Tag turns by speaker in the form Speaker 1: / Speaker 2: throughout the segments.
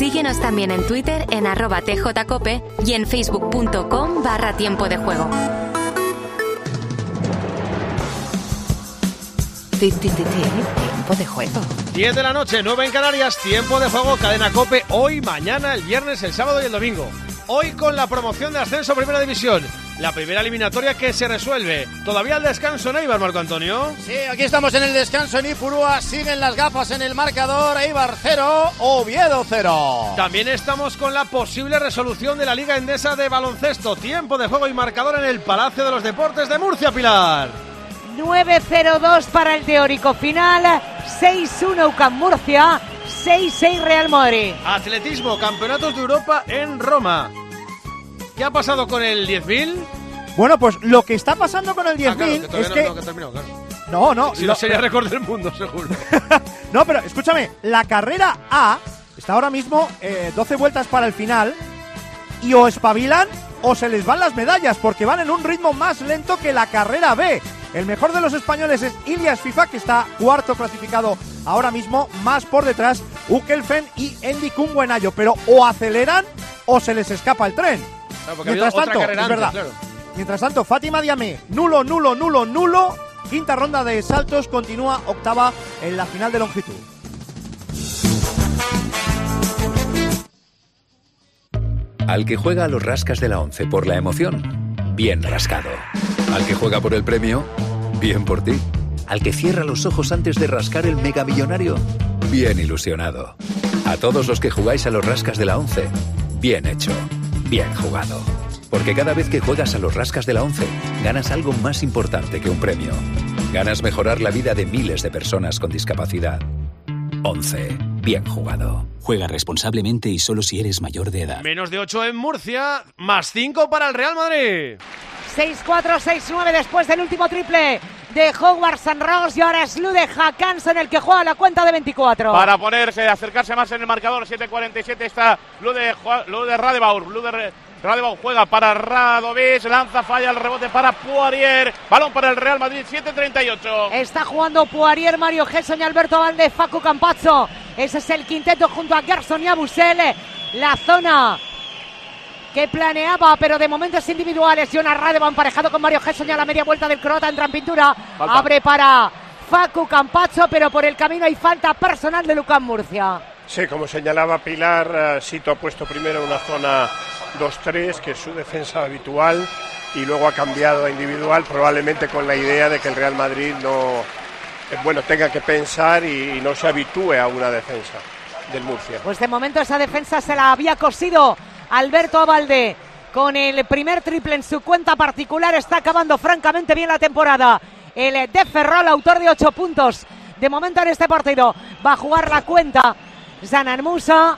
Speaker 1: Síguenos también en Twitter en @tjcope y en facebook.com/tiempo de juego.
Speaker 2: Tiempo de juego.
Speaker 3: 10 de la noche, 9 en Canarias, tiempo de juego, cadena COPE, hoy, mañana, el viernes, el sábado y el domingo. Hoy con la promoción de ascenso a Primera División, la primera eliminatoria que se resuelve. Todavía el descanso en Eibar, Marco Antonio.
Speaker 4: Sí, aquí estamos en el descanso en Ipurúa, siguen las gafas en el marcador, Eibar 0, Oviedo 0.
Speaker 3: También estamos con la posible resolución de la Liga Endesa de baloncesto, tiempo de juego y marcador en el Palacio de los Deportes de Murcia, Pilar.
Speaker 5: 9-0-2 para el teórico final, 6-1 UCAM Murcia, 6-6 Real Madrid.
Speaker 3: Atletismo, campeonatos de Europa en Roma. ¿Qué ha pasado con el 10.000?
Speaker 6: Bueno, pues lo que está pasando con el 10.000
Speaker 3: claro,
Speaker 6: es que...
Speaker 3: que terminó, claro.
Speaker 6: No.
Speaker 3: Si no sería récord del mundo, seguro.
Speaker 6: No, pero escúchame, la carrera A está ahora mismo 12 vueltas para el final y o espabilan o se les van las medallas porque van en un ritmo más lento que la carrera B. El mejor de los españoles es Ilias FIFA, que está cuarto clasificado ahora mismo, más por detrás Ukelfen y Endy Kunguenayo, pero o aceleran o se les escapa el tren.
Speaker 3: Claro,
Speaker 6: Mientras tanto, es
Speaker 3: antes,
Speaker 6: verdad.
Speaker 3: Claro.
Speaker 6: Mientras tanto, Fátima Diamé, nulo. Quinta ronda de saltos, continúa octava en la final de longitud.
Speaker 7: Al que juega a los rascas de la 11 por la emoción, bien rascado. Al que juega por el premio, bien por ti. Al que cierra los ojos antes de rascar el megamillonario, bien ilusionado. A todos los que jugáis a los rascas de la 11, bien hecho, bien jugado. Porque cada vez que juegas a los rascas de la 11, ganas algo más importante que un premio. Ganas mejorar la vida de miles de personas con discapacidad. 11. Bien jugado.
Speaker 8: Juega responsablemente y solo si eres mayor de edad.
Speaker 3: Menos de 8 en Murcia, más 5 para el Real Madrid.
Speaker 5: 6-4, 6-9 después del último triple de Hogwarts and Ross y ahora es Lude Hakansen el que juega la cuenta de 24.
Speaker 4: Para acercarse más en el marcador, 7:47 está Lude Radebaur. Radebaur juega para Radovic, lanza, falla el rebote para Poirier, balón para el Real Madrid, 7:38.
Speaker 5: Está jugando Poirier, Mario Gesson y Alberto Valde, Facu Campazzo. Ese es el quinteto junto a Gerson y a Busel. La zona que planeaba, pero de momento es individuales. Jonas Radebaur emparejado con Mario Gesson y a la media vuelta del croata entra en pintura. Falta. Abre para Facu Campazzo, pero por el camino hay falta personal de UCAM Murcia.
Speaker 9: Sí, como señalaba Pilar, Sito ha puesto primero una zona 2-3, que es su defensa habitual, y luego ha cambiado a individual, probablemente con la idea de que el Real Madrid tenga que pensar y no se habitúe a una defensa del Murcia.
Speaker 5: Pues de momento esa defensa se la había cosido Alberto Abalde con el primer triple en su cuenta particular. Está acabando francamente bien la temporada el de Ferrol, autor de 8 puntos de momento en este partido. Va a jugar la cuenta Zanan Musa.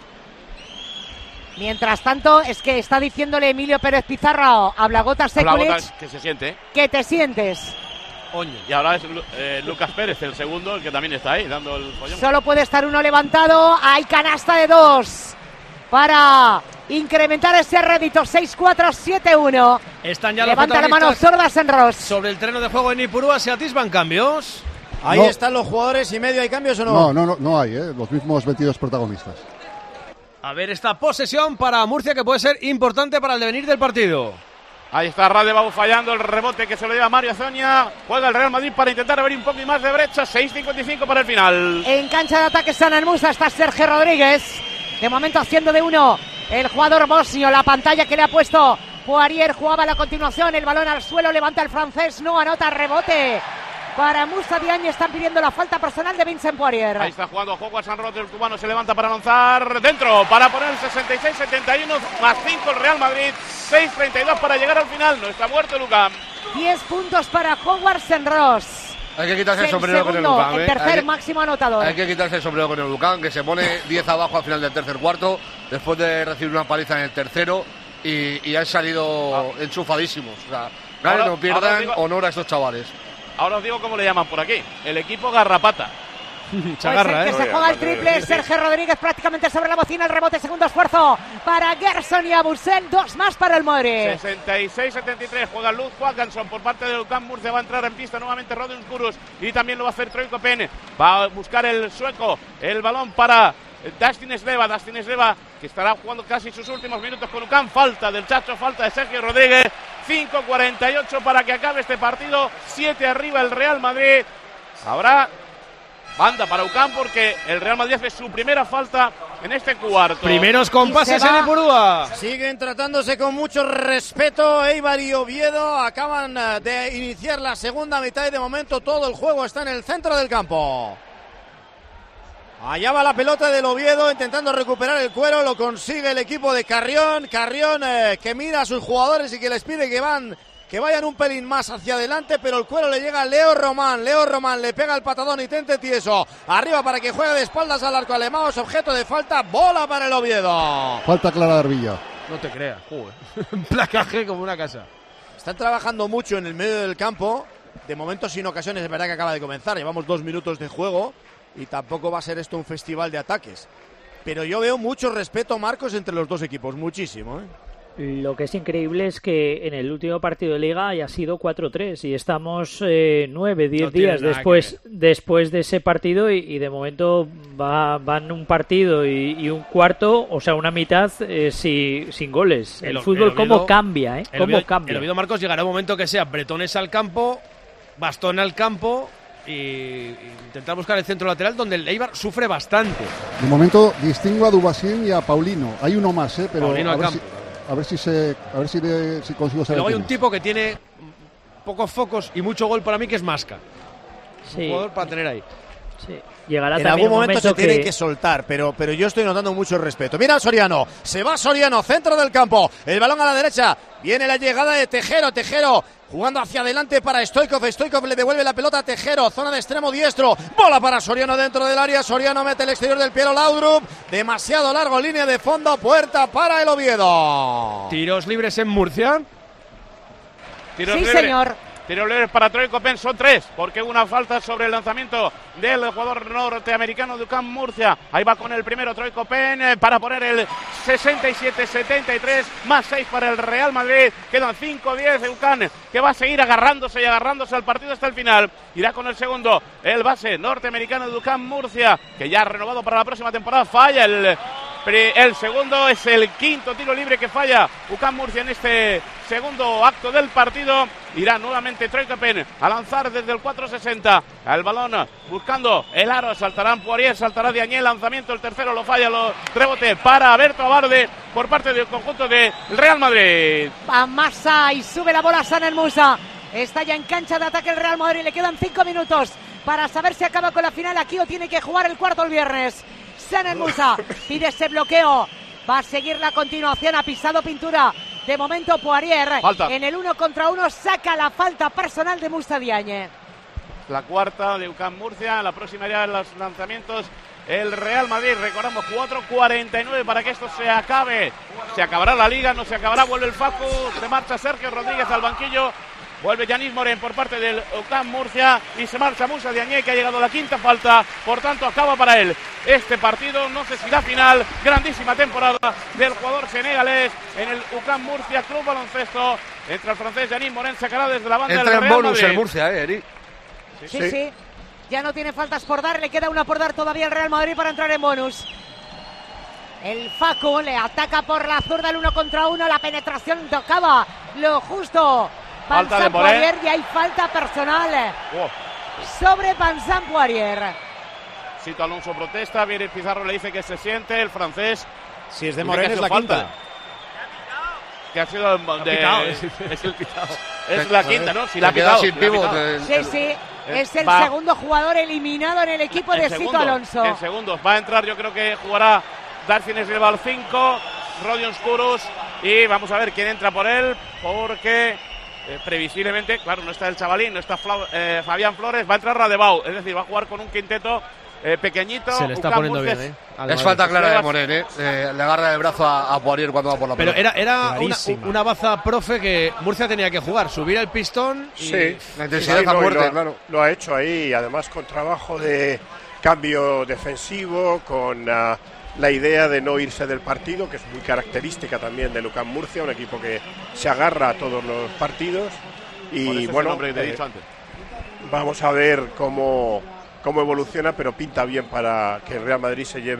Speaker 5: Mientras tanto, es que está diciéndole Emilio Pérez Pizarro a Blagota Sekulic
Speaker 4: que se siente.
Speaker 5: ¿Qué te sientes?
Speaker 4: Oño. Y ahora es Lucas Pérez, el segundo, el que también está ahí dando el follón.
Speaker 5: Solo puede estar uno levantado. Hay canasta de 2 para incrementar ese rédito. 6-4, 7-1.
Speaker 3: Están ya
Speaker 5: levanta la mano Sordas en Ross.
Speaker 3: Sobre el terreno de juego en Ipurúa se atisban cambios.
Speaker 4: Ahí están los jugadores y medio. ¿Hay cambios o no?
Speaker 10: No hay, los mismos 22 protagonistas.
Speaker 3: A ver esta posesión para Murcia que puede ser importante para el devenir del partido.
Speaker 4: Ahí está Radebaur fallando el rebote que se lo lleva Mario Zonia. Juega el Real Madrid para intentar abrir un poco más de brecha. 6:55 para el final.
Speaker 5: En cancha de ataque Zanan Musa está Sergio Rodríguez. De momento haciendo de 1 el jugador bosnio. La pantalla que le ha puesto Poirier jugaba a la continuación. El balón al suelo, levanta el francés. No anota, rebote para Musa Diagne. Están pidiendo la falta personal de Vincent Poirier.
Speaker 4: Ahí está jugando Hogwarts and Ross, el cubano se levanta para lanzar dentro, para poner el 66-71, más 5 el Real Madrid, 6:32 para llegar al final. No está muerto Lucam.
Speaker 5: 10 puntos para Hogwarts and Ross.
Speaker 11: Hay que quitarse el sombrero con el UCAM.
Speaker 5: El tercer máximo anotador.
Speaker 11: Hay que quitarse el sombrero con el UCAM, que se pone 10 abajo al final del tercer cuarto, después de recibir una paliza en el tercero, y han salido enchufadísimos. O sea, no pierdan honor a estos chavales.
Speaker 4: Ahora os digo cómo le llaman por aquí. El equipo Garrapata.
Speaker 5: Se agarra, pues el que se juega el triple, Sergio Rodríguez prácticamente sobre la bocina, el rebote, segundo esfuerzo para Gerson y Abusel, 2 más para el Madrid.
Speaker 4: 66-73, juega Luz Johansson por parte de UCAM Murcia, va a entrar en pista nuevamente Rodin Kurus y también lo va a hacer Troy Copen, va a buscar el sueco, el balón para Dustin Sleva, que estará jugando casi sus últimos minutos con UCAM. Falta del Chacho, falta de Sergio Rodríguez. 5:48 para que acabe este partido. 7 arriba el Real Madrid. Habrá banda para UCAM porque el Real Madrid hace su primera falta en este cuarto.
Speaker 3: Primeros compases en Ipurúa.
Speaker 12: Siguen tratándose con mucho respeto Eibar y Oviedo. Acaban de iniciar la segunda mitad y de momento todo el juego está en el centro del campo. Allá va la pelota del Oviedo intentando recuperar el cuero. Lo consigue el equipo de Carrión. Carrión que mira a sus jugadores y que les pide que vayan un pelín más hacia adelante, pero el cuero le llega a Leo Román. Leo Román le pega el patadón y tente tieso. Arriba para que juegue de espaldas al arco alemán. Es objeto de falta. Bola para el Oviedo.
Speaker 10: Falta clara de Arbilla.
Speaker 3: No te creas, joder. Un placaje como una casa.
Speaker 12: Están trabajando mucho en el medio del campo. De momento sin ocasiones, es verdad que acaba de comenzar. Llevamos 2 minutos de juego y tampoco va a ser esto un festival de ataques. Pero yo veo mucho respeto, Marcos, entre los dos equipos. Muchísimo,
Speaker 13: Lo que es increíble es que en el último partido de Liga haya sido 4-3 y estamos 9-10 días después de ese partido y de momento van un partido y un cuarto, o sea, una mitad sin goles. El fútbol cómo cambia, cómo cambia.
Speaker 3: El Oviedo, Marcos, llegará un momento que sea bretones al campo, bastón al campo y intentar buscar el centro lateral donde el Eibar sufre bastante.
Speaker 10: De momento distingo a Dubasín y a Paulino. Hay uno más, pero
Speaker 3: Paulino al campo.
Speaker 10: A ver si consigo saber.
Speaker 3: Luego hay un tipo que tiene pocos focos y mucho gol para mí, que es Masca.
Speaker 13: Sí.
Speaker 3: Un jugador para tener ahí.
Speaker 13: Sí. Llegará
Speaker 12: en algún momento se tiene que soltar, pero yo estoy notando mucho respeto. Mira Soriano, se va Soriano, centro del campo, el balón a la derecha, viene la llegada de Tejero jugando hacia adelante para Stoikov le devuelve la pelota a Tejero, zona de extremo diestro, bola para Soriano dentro del área, Soriano mete el exterior del Piero Laudrup, demasiado largo, línea de fondo, puerta para el Oviedo.
Speaker 3: Tiros libres en Murcia.
Speaker 5: Señor.
Speaker 4: Tiros libres para Troy Copen, son 3, porque una falta sobre el lanzamiento del jugador norteamericano de UCAM Murcia. Ahí va con el primero Troy Copen para poner el 67-73, más 6 para el Real Madrid. Quedan 5-10 de UCAM, que va a seguir agarrándose al partido hasta el final. Irá con el segundo, el base norteamericano de UCAM Murcia, que ya ha renovado para la próxima temporada. Falla el segundo, es el quinto tiro libre que falla UCAM Murcia en este segundo acto del partido. Irá nuevamente Troy Copen a lanzar desde el 4.60 al balón, buscando el aro, saltarán Poirier, saltará Diagne, lanzamiento, el tercero lo falla, rebote para Alberto Abarde por parte del conjunto del Real Madrid.
Speaker 5: Amasa y sube la bola Saner Musa. Está ya en cancha de ataque el Real Madrid, le quedan 5 minutos para saber si acaba con la final aquí o tiene que jugar el cuarto el viernes. Saner Musa pide ese bloqueo, va a seguir la continuación, ha pisado pintura. De momento Poirier falta. En el 1 contra 1 saca la falta personal de Musa Diagne.
Speaker 4: La cuarta de UCAM Murcia, la próxima ya en los lanzamientos el Real Madrid. Recordamos 4:49 para que esto se acabe. Se acabará la liga, no se acabará, vuelve el Facu, se marcha Sergio Rodríguez al banquillo. Vuelve Yanis Morén por parte del UCAM Murcia y se marcha Musa Diagne, que ha llegado a la quinta falta, por tanto acaba para él este partido, no sé si la final. Grandísima temporada del jugador senegalés en el UCAM Murcia Club Baloncesto. Entra el francés Yanis Morén, sacará desde la banda del Real Madrid.
Speaker 11: Entra en bonus el Murcia, Eri.
Speaker 5: Sí. Ya no tiene faltas por dar, le queda una por dar todavía al Real Madrid para entrar en bonus. El Facu le ataca por la zurda, el 1 contra 1, la penetración tocaba lo justo.
Speaker 4: Falta de
Speaker 5: Poirier y hay falta personal sobre Vincent Poirier.
Speaker 4: Sito Alonso protesta, viene Pizarro, le dice que se siente, el francés.
Speaker 12: Si es de Morén es la quinta.
Speaker 4: Que ha sido es el pitado. Es la quinta, ¿no? Si la ha pitado.
Speaker 5: Sí. Es el segundo jugador eliminado en el equipo de Sito Alonso.
Speaker 4: En segundos. Va a entrar, yo creo que jugará Darcin Esrival 5, Rodion Skurus. Y vamos a ver quién entra por él, porque previsiblemente, claro, no está el chavalín, no está Fabián Flores, va a entrar Radebau, es decir, va a jugar con un quinteto pequeñito.
Speaker 3: Se le está poniendo bien,
Speaker 11: Es falta clara de Morén, le agarra el brazo a Poirier cuando va por la pelota.
Speaker 3: Pero era una baza, profe, que Murcia tenía que jugar, subir el pistón y...
Speaker 9: Sí,
Speaker 11: la intensidad está fuerte, claro.
Speaker 9: Lo ha hecho ahí, además con trabajo de cambio defensivo, con la idea de no irse del partido, que es muy característica también de UCAM Murcia, un equipo que se agarra a todos los partidos. Y bueno,
Speaker 4: que te he dicho antes.
Speaker 9: Vamos a ver cómo evoluciona, pero pinta bien para que el Real Madrid se lleve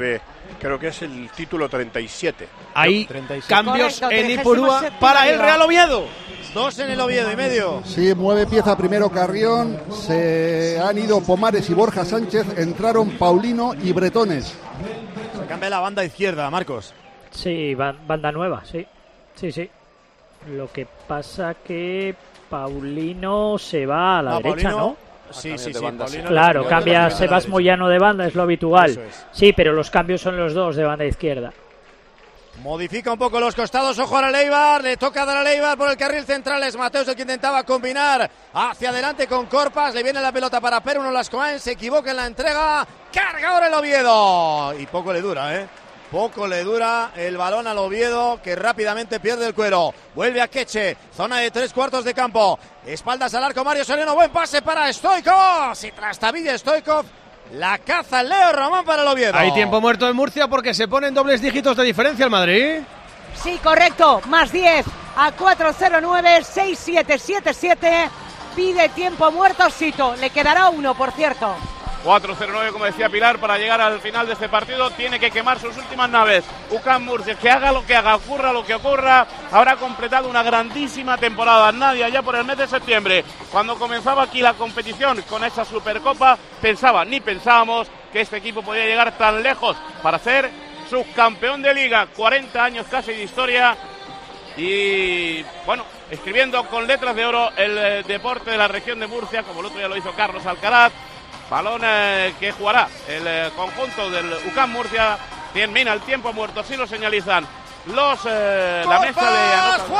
Speaker 9: Creo que es el título 37.
Speaker 3: Hay
Speaker 9: 37.
Speaker 3: cambios
Speaker 5: Correcto,
Speaker 3: en Ipurúa para el Real Oviedo.
Speaker 12: 2 en el Oviedo y medio.
Speaker 10: Sí, mueve pieza primero Carrión, se han ido Pomares y Borja Sánchez, entraron Paulino y Bretones.
Speaker 12: Se cambia la banda izquierda, Marcos.
Speaker 13: Sí, banda nueva, sí. Sí. Lo que pasa que Paulino se va a la derecha,
Speaker 12: Paulino,
Speaker 13: ¿no?
Speaker 12: Sí.
Speaker 13: Claro, cambia Sebas Moyano de banda, es lo habitual.
Speaker 12: Eso es.
Speaker 13: Sí, pero los cambios son los dos de banda izquierda.
Speaker 12: Modifica un poco los costados, ojo a Leibar, le toca dar a Leibar por el carril central, es Mateos el que intentaba combinar hacia adelante con Corpas, le viene la pelota para Peruno Lascoain, se equivoca en la entrega, carga ahora el Oviedo, y poco le dura, poco le dura el balón al Oviedo, que rápidamente pierde el cuero, vuelve a Queche, zona de 3/4 de campo, espaldas al arco Mario Soriano, buen pase para Stoikov, se trastabilla Stoikov. La caza Leo Román para el Oviedo.
Speaker 3: Hay tiempo muerto en Murcia porque se ponen dobles dígitos de diferencia el Madrid.
Speaker 5: Sí, correcto. Más 10 a 409 6777. Pide tiempo muerto Sito. Le quedará 1, por cierto.
Speaker 4: 4-0-9, como decía Pilar, para llegar al final de este partido tiene que quemar sus últimas naves. UCAM Murcia, que haga lo que haga, ocurra lo que ocurra, habrá completado una grandísima temporada. Nadie allá por el mes de septiembre, cuando comenzaba aquí la competición con esa Supercopa, pensábamos que este equipo podía llegar tan lejos para ser subcampeón de Liga. 40 años casi de historia y, bueno, escribiendo con letras de oro el deporte de la región de Murcia, como el otro día lo hizo Carlos Alcaraz. Balón que jugará el conjunto del UCAM Murcia. Termina el tiempo muerto, así lo señalizan los la mesa de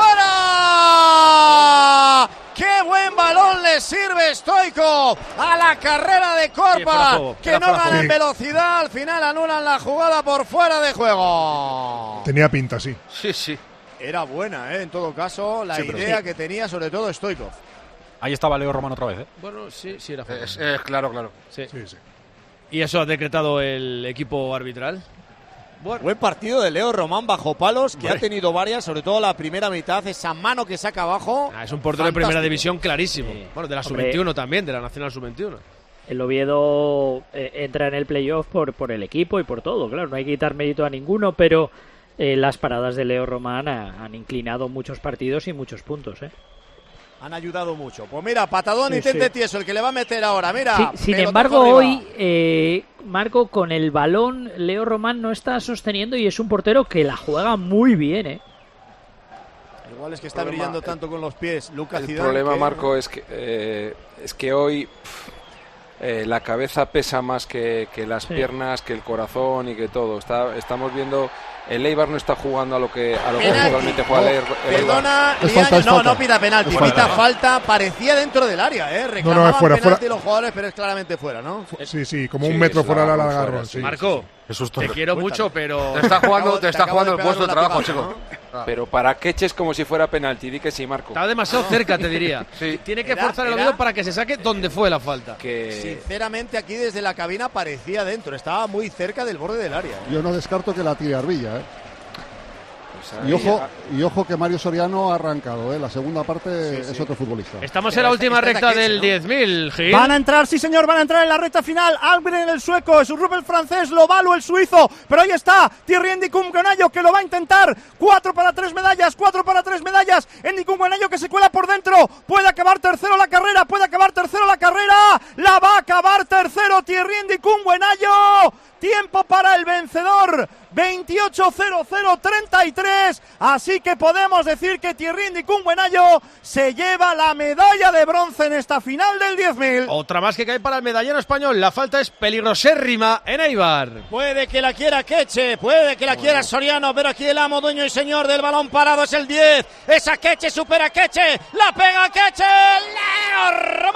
Speaker 12: ¡fuera! ¡Qué buen balón le sirve Stoikov a la carrera de Corpa! Que no gana en velocidad, al final anulan la jugada por fuera de juego.
Speaker 14: Tenía pinta, sí.
Speaker 11: Sí.
Speaker 12: Era buena, en todo caso, la idea que tenía sobre todo Stoikov.
Speaker 15: Ahí estaba Leo Román otra vez,
Speaker 3: Bueno, sí era fuera.
Speaker 11: Claro.
Speaker 3: Sí. ¿Y eso ha decretado el equipo arbitral?
Speaker 12: Bueno. Buen partido de Leo Román bajo palos, que ha tenido varias, sobre todo la primera mitad, esa mano que saca abajo.
Speaker 3: Es un portero de primera división clarísimo. Bueno, de la sub-21 también, de la Nacional sub-21.
Speaker 13: El Oviedo entra en el playoff por el equipo y por todo, claro, no hay que quitar mérito a ninguno, pero las paradas de Leo Román han inclinado muchos partidos y muchos puntos,
Speaker 12: Han ayudado mucho. Pues mira, patadón y tente tieso, el que le va a meter ahora, mira.
Speaker 13: Sí, sin embargo, hoy, Marco, con el balón, Leo Román no está sosteniendo y es un portero que la juega muy bien,
Speaker 12: Igual es que está brillando tanto con los pies, Lucas Zidane.
Speaker 16: El problema, Marco, es que hoy la cabeza pesa más que las piernas, que el corazón y que todo. Estamos viendo... El Eibar no está jugando a lo que actualmente juega el Eibar.
Speaker 12: Perdona, no pita penalti, pita falta, parecía dentro del área, reclamaban penalti los jugadores, pero es claramente fuera, ¿no?
Speaker 14: Sí, como un metro fuera del agarrón. Sí.
Speaker 3: Marco, te quiero mucho, pero...
Speaker 11: Te está jugando el puesto de trabajo, chico.
Speaker 16: Pero para Queche es como si fuera penalti, di que sí, Marco.
Speaker 3: Está demasiado cerca, te diría. Tiene que forzar el Oviedo para que se saque donde fue la falta.
Speaker 12: Sinceramente, aquí desde la cabina parecía dentro, estaba muy cerca del borde del área.
Speaker 10: Yo no descarto que la tire Arbilla, Y ojo que Mario Soriano ha arrancado, la segunda parte es otro futbolista.
Speaker 3: Estamos en la última recta del 10.000, Gil.
Speaker 6: Van a entrar, sí señor, van a entrar en la recta final. Algren el sueco, es Rubel francés, Lobalu el suizo, pero ahí está Thierry Ndicumgonayo que lo va a intentar. 4 para 3 medallas. Ndicumgonayo que se cuela por dentro, puede acabar tercero la carrera, la va a acabar tercero Thierry Ndicumgonayo. Tiempo para el vencedor, 28:00:33, así que podemos decir que Thierry Ndicumgonayo se lleva la medalla de bronce en esta final del 10.000.
Speaker 3: Otra más que cae para el medallero español, la falta es peligrosérrima en Eibar.
Speaker 12: Puede que la quiera Queche, puede que la quiera Soriano, pero aquí el amo, dueño y señor del balón parado es el 10, esa Queche supera a Queche, la pega Queche, Leo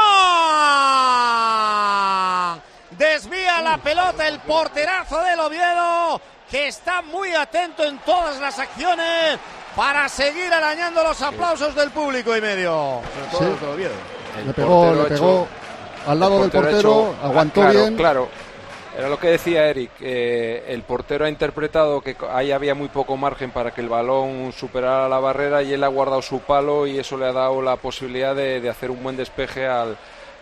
Speaker 12: Román. Desvía la pelota el porterazo del Oviedo, que está muy atento en todas las acciones para seguir arañando los aplausos del público y medio. Sobre todo del Oviedo.
Speaker 10: Le pegó al lado del portero, aguantó bien.
Speaker 16: Claro, era lo que decía Eric. El portero ha interpretado que ahí había muy poco margen para que el balón superara la barrera y él ha guardado su palo y eso le ha dado la posibilidad de hacer un buen despeje al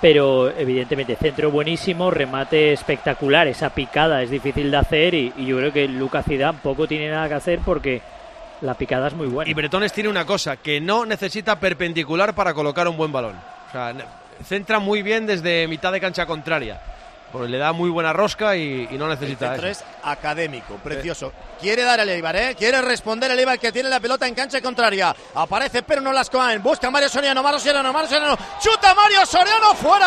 Speaker 13: pero evidentemente centro buenísimo, remate espectacular, esa picada es difícil de hacer y yo creo que Lucas Zidane poco tiene nada que hacer porque la picada es muy buena.
Speaker 3: Y Bretones tiene una cosa, que no necesita perpendicular para colocar un buen balón. O sea, centra muy bien desde mitad de cancha contraria. Pues le da muy buena rosca y no necesita
Speaker 12: eso. Es académico, precioso. Quiere dar el Eibar, quiere responder el Eibar, que tiene la pelota en cancha contraria. Aparece Pedro Nolascoain, busca a Mario Soriano, chuta Mario Soriano, fuera.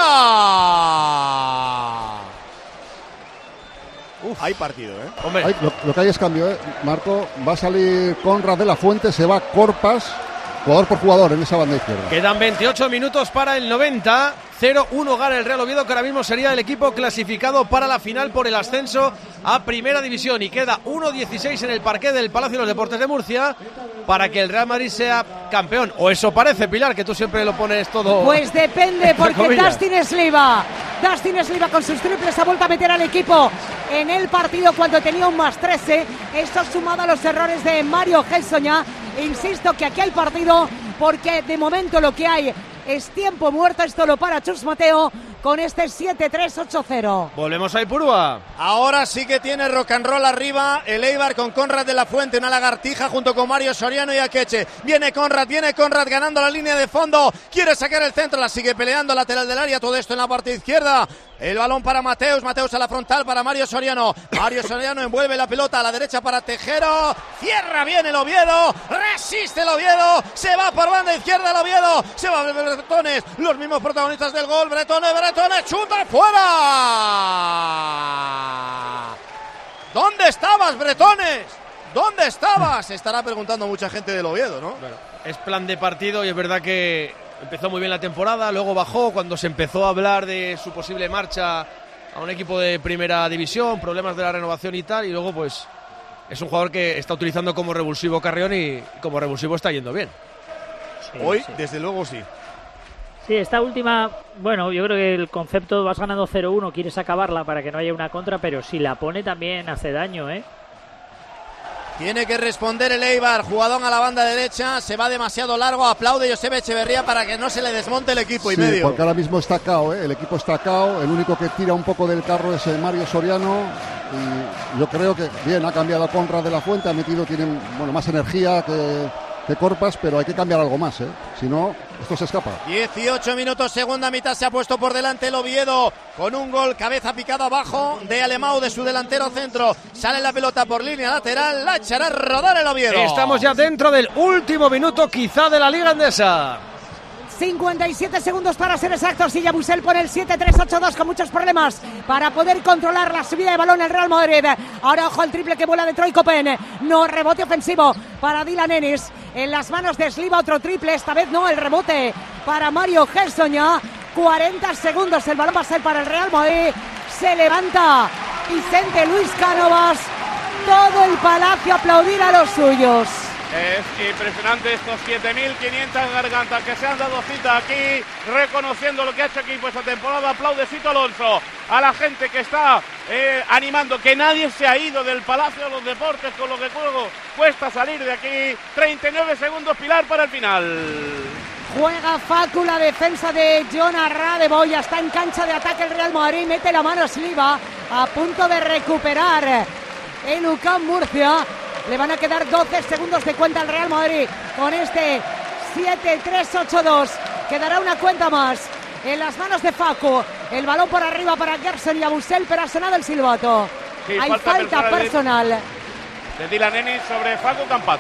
Speaker 12: Hay partido,
Speaker 10: Hombre. Lo que hay es cambio, Marco. Va a salir Conrad de la Fuente, se va Corpas, jugador por jugador en esa banda izquierda.
Speaker 3: Quedan 28 minutos para el 90. 0-1 gana el Real Oviedo, que ahora mismo sería el equipo clasificado para la final por el ascenso a Primera División. Y queda 1-16 en el parqué del Palacio de los Deportes de Murcia para que el Real Madrid sea campeón. O eso parece, Pilar, que tú siempre lo pones todo.
Speaker 5: Pues depende, porque Dustin Sliva con sus triples ha vuelto a meter al equipo en el partido cuando tenía un +13. Esto sumado a los errores de Mario Gelsoña. Insisto que aquí hay partido porque de momento lo que hay es tiempo muerto. Esto lo para Chus Mateo con este 7-3-8-0.
Speaker 3: Volvemos a Ipurúa.
Speaker 12: Ahora sí que tiene rock and roll arriba el Eibar con Conrad de la Fuente, una lagartija junto con Mario Soriano y Akeche. Viene Conrad ganando la línea de fondo, quiere sacar el centro, la sigue peleando lateral del área, todo esto en la parte izquierda. El balón para Mateus a la frontal para Mario Soriano. Mario Soriano envuelve la pelota a la derecha para Tejero. Cierra bien el Oviedo. Resiste el Oviedo. Se va por banda izquierda el Oviedo. Se va Bretones. Los mismos protagonistas del gol. Bretones. Chuta fuera. ¿Dónde estabas, Bretones? ¿Dónde estabas? Se estará preguntando mucha gente del Oviedo, ¿no?
Speaker 3: Bueno, es plan de partido y es verdad que empezó muy bien la temporada, luego bajó cuando se empezó a hablar de su posible marcha a un equipo de Primera División, problemas de la renovación y tal, y luego pues es un jugador que está utilizando como revulsivo Carrión y como revulsivo está yendo bien.
Speaker 12: Sí, hoy, desde luego, sí.
Speaker 13: Sí, esta última, bueno, yo creo que el concepto vas ganando 0-1, quieres acabarla para que no haya una contra, pero si la pone también hace daño,
Speaker 12: Tiene que responder el Eibar, jugadón a la banda derecha, se va demasiado largo, aplaude Josep Echeverría para que no se le desmonte el equipo y medio.
Speaker 10: Porque ahora mismo está cao, el equipo está cao, el único que tira un poco del carro es Mario Soriano y yo creo que bien, ha cambiado a Conrad de la Fuente, tiene más energía que Corpas, pero hay que cambiar algo más, si no, esto se escapa.
Speaker 12: 18 minutos, segunda mitad, se ha puesto por delante el Oviedo con un gol cabeza picado abajo de Alemão, de su delantero centro. Sale la pelota por línea lateral, la echará a rodar el Oviedo.
Speaker 3: Estamos ya dentro del último minuto quizá de la Liga Endesa.
Speaker 5: 57 segundos para ser exactos y Yabusel pone el 7-3-8-2 con muchos problemas para poder controlar la subida de balón el Real Madrid. Ahora ojo al triple que vuela de Troy Copen. No, rebote ofensivo para Dylan Ennis. En las manos de Sliva otro triple, esta vez no, el rebote para Mario Gelsoña. 40 segundos, el balón va a ser para el Real Madrid. Se levanta Vicente Luis Cánovas. Todo el palacio a aplaudir a los suyos.
Speaker 4: Es impresionante estos 7.500 gargantas que se han dado cita aquí, reconociendo lo que ha hecho equipo esta temporada. Aplaude Fito Alonso a la gente que está animando, que nadie se ha ido del Palacio de los Deportes, con lo que cuesta salir de aquí. 39 segundos, Pilar, para el final.
Speaker 5: Juega Facu, la defensa de Jonas Radeboy. Está en cancha de ataque el Real Madrid. Mete la mano Sliva, a punto de recuperar el UCAM Murcia. Le van a quedar 12 segundos de cuenta al Real Madrid con este 7-3-8-2. Quedará una cuenta más en las manos de Facu. El balón por arriba para Gerson y Abusel, pero ha sonado el silbato.
Speaker 4: Sí,
Speaker 5: hay falta personal
Speaker 4: de Dylan Ennis sobre Facu Campazzo.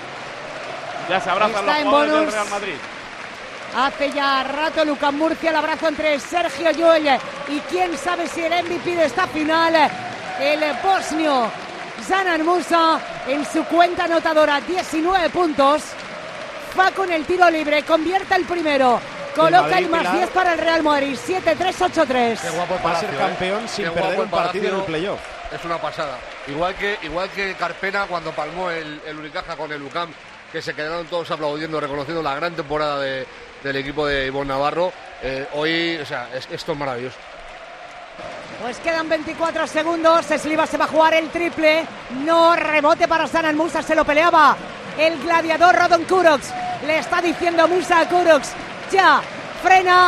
Speaker 4: Ya se abrazan los jugadores del Real Madrid.
Speaker 5: Hace ya rato Lucas Murcia, el abrazo entre Sergio Llull y quién sabe si el MVP de esta final, el bosnio Zanan Musa, en su cuenta anotadora, 19 puntos. Facu en el tiro libre, convierte el primero, coloca el más 10 para el Real Madrid. 7-3-8-3.
Speaker 15: Qué guapo para ser campeón sin perder un partido en el playoff.
Speaker 11: Es una pasada. Igual que Carpena cuando palmó el Unicaja con el UCAM, que se quedaron todos aplaudiendo, reconociendo la gran temporada del equipo de Ivonne Navarro. Hoy, o sea, esto es maravilloso.
Speaker 5: Pues quedan 24 segundos. Sliva se va a jugar el triple. No, rebote para Zanan Musa. Se lo peleaba el gladiador Rodon Kurocs. Le está diciendo Musa a Kurocs: ya, frena.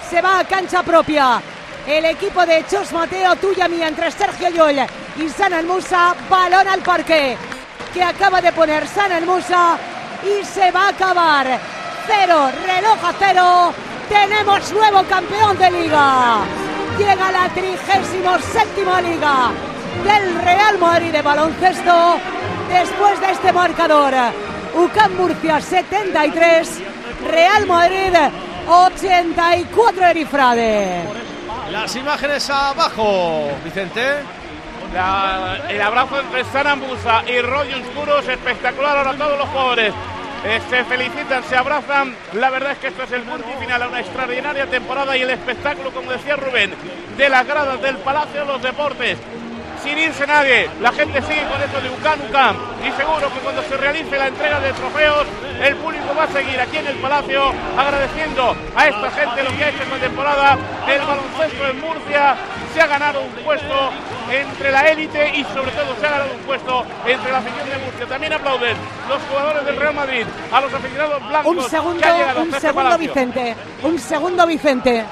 Speaker 5: se va a cancha propia. El equipo de Chus Mateo, tuya mía, entre Sergio Llull y Sanan Musa. Balón al parque que acaba de poner Sanan Musa y se va a acabar. 0, reloj a 0. Tenemos nuevo campeón de Liga. Llega la 37ª Liga del Real Madrid de baloncesto. Después de este marcador, UCAM Murcia 73, Real Madrid 84, Erifrade.
Speaker 3: Las imágenes abajo, Vicente.
Speaker 4: El abrazo entre Sanan Musa y Roy Oscuros, espectacular. Ahora todos los jugadores se felicitan, se abrazan. La verdad es que esto es el punto final a una extraordinaria temporada y el espectáculo, como decía Rubén, de las gradas del Palacio de los Deportes. Sin irse nadie, la gente sigue con esto de UCAM, y seguro que cuando se realice la entrega de trofeos, el público va a seguir aquí en el Palacio agradeciendo a esta gente lo que ha hecho esta temporada. El baloncesto en Murcia se ha ganado un puesto entre la élite y sobre todo se ha ganado un puesto entre la afición de Murcia. También aplauden los jugadores del Real Madrid a los aficionados blancos.
Speaker 5: Un segundo, Vicente. Un segundo, Vicente.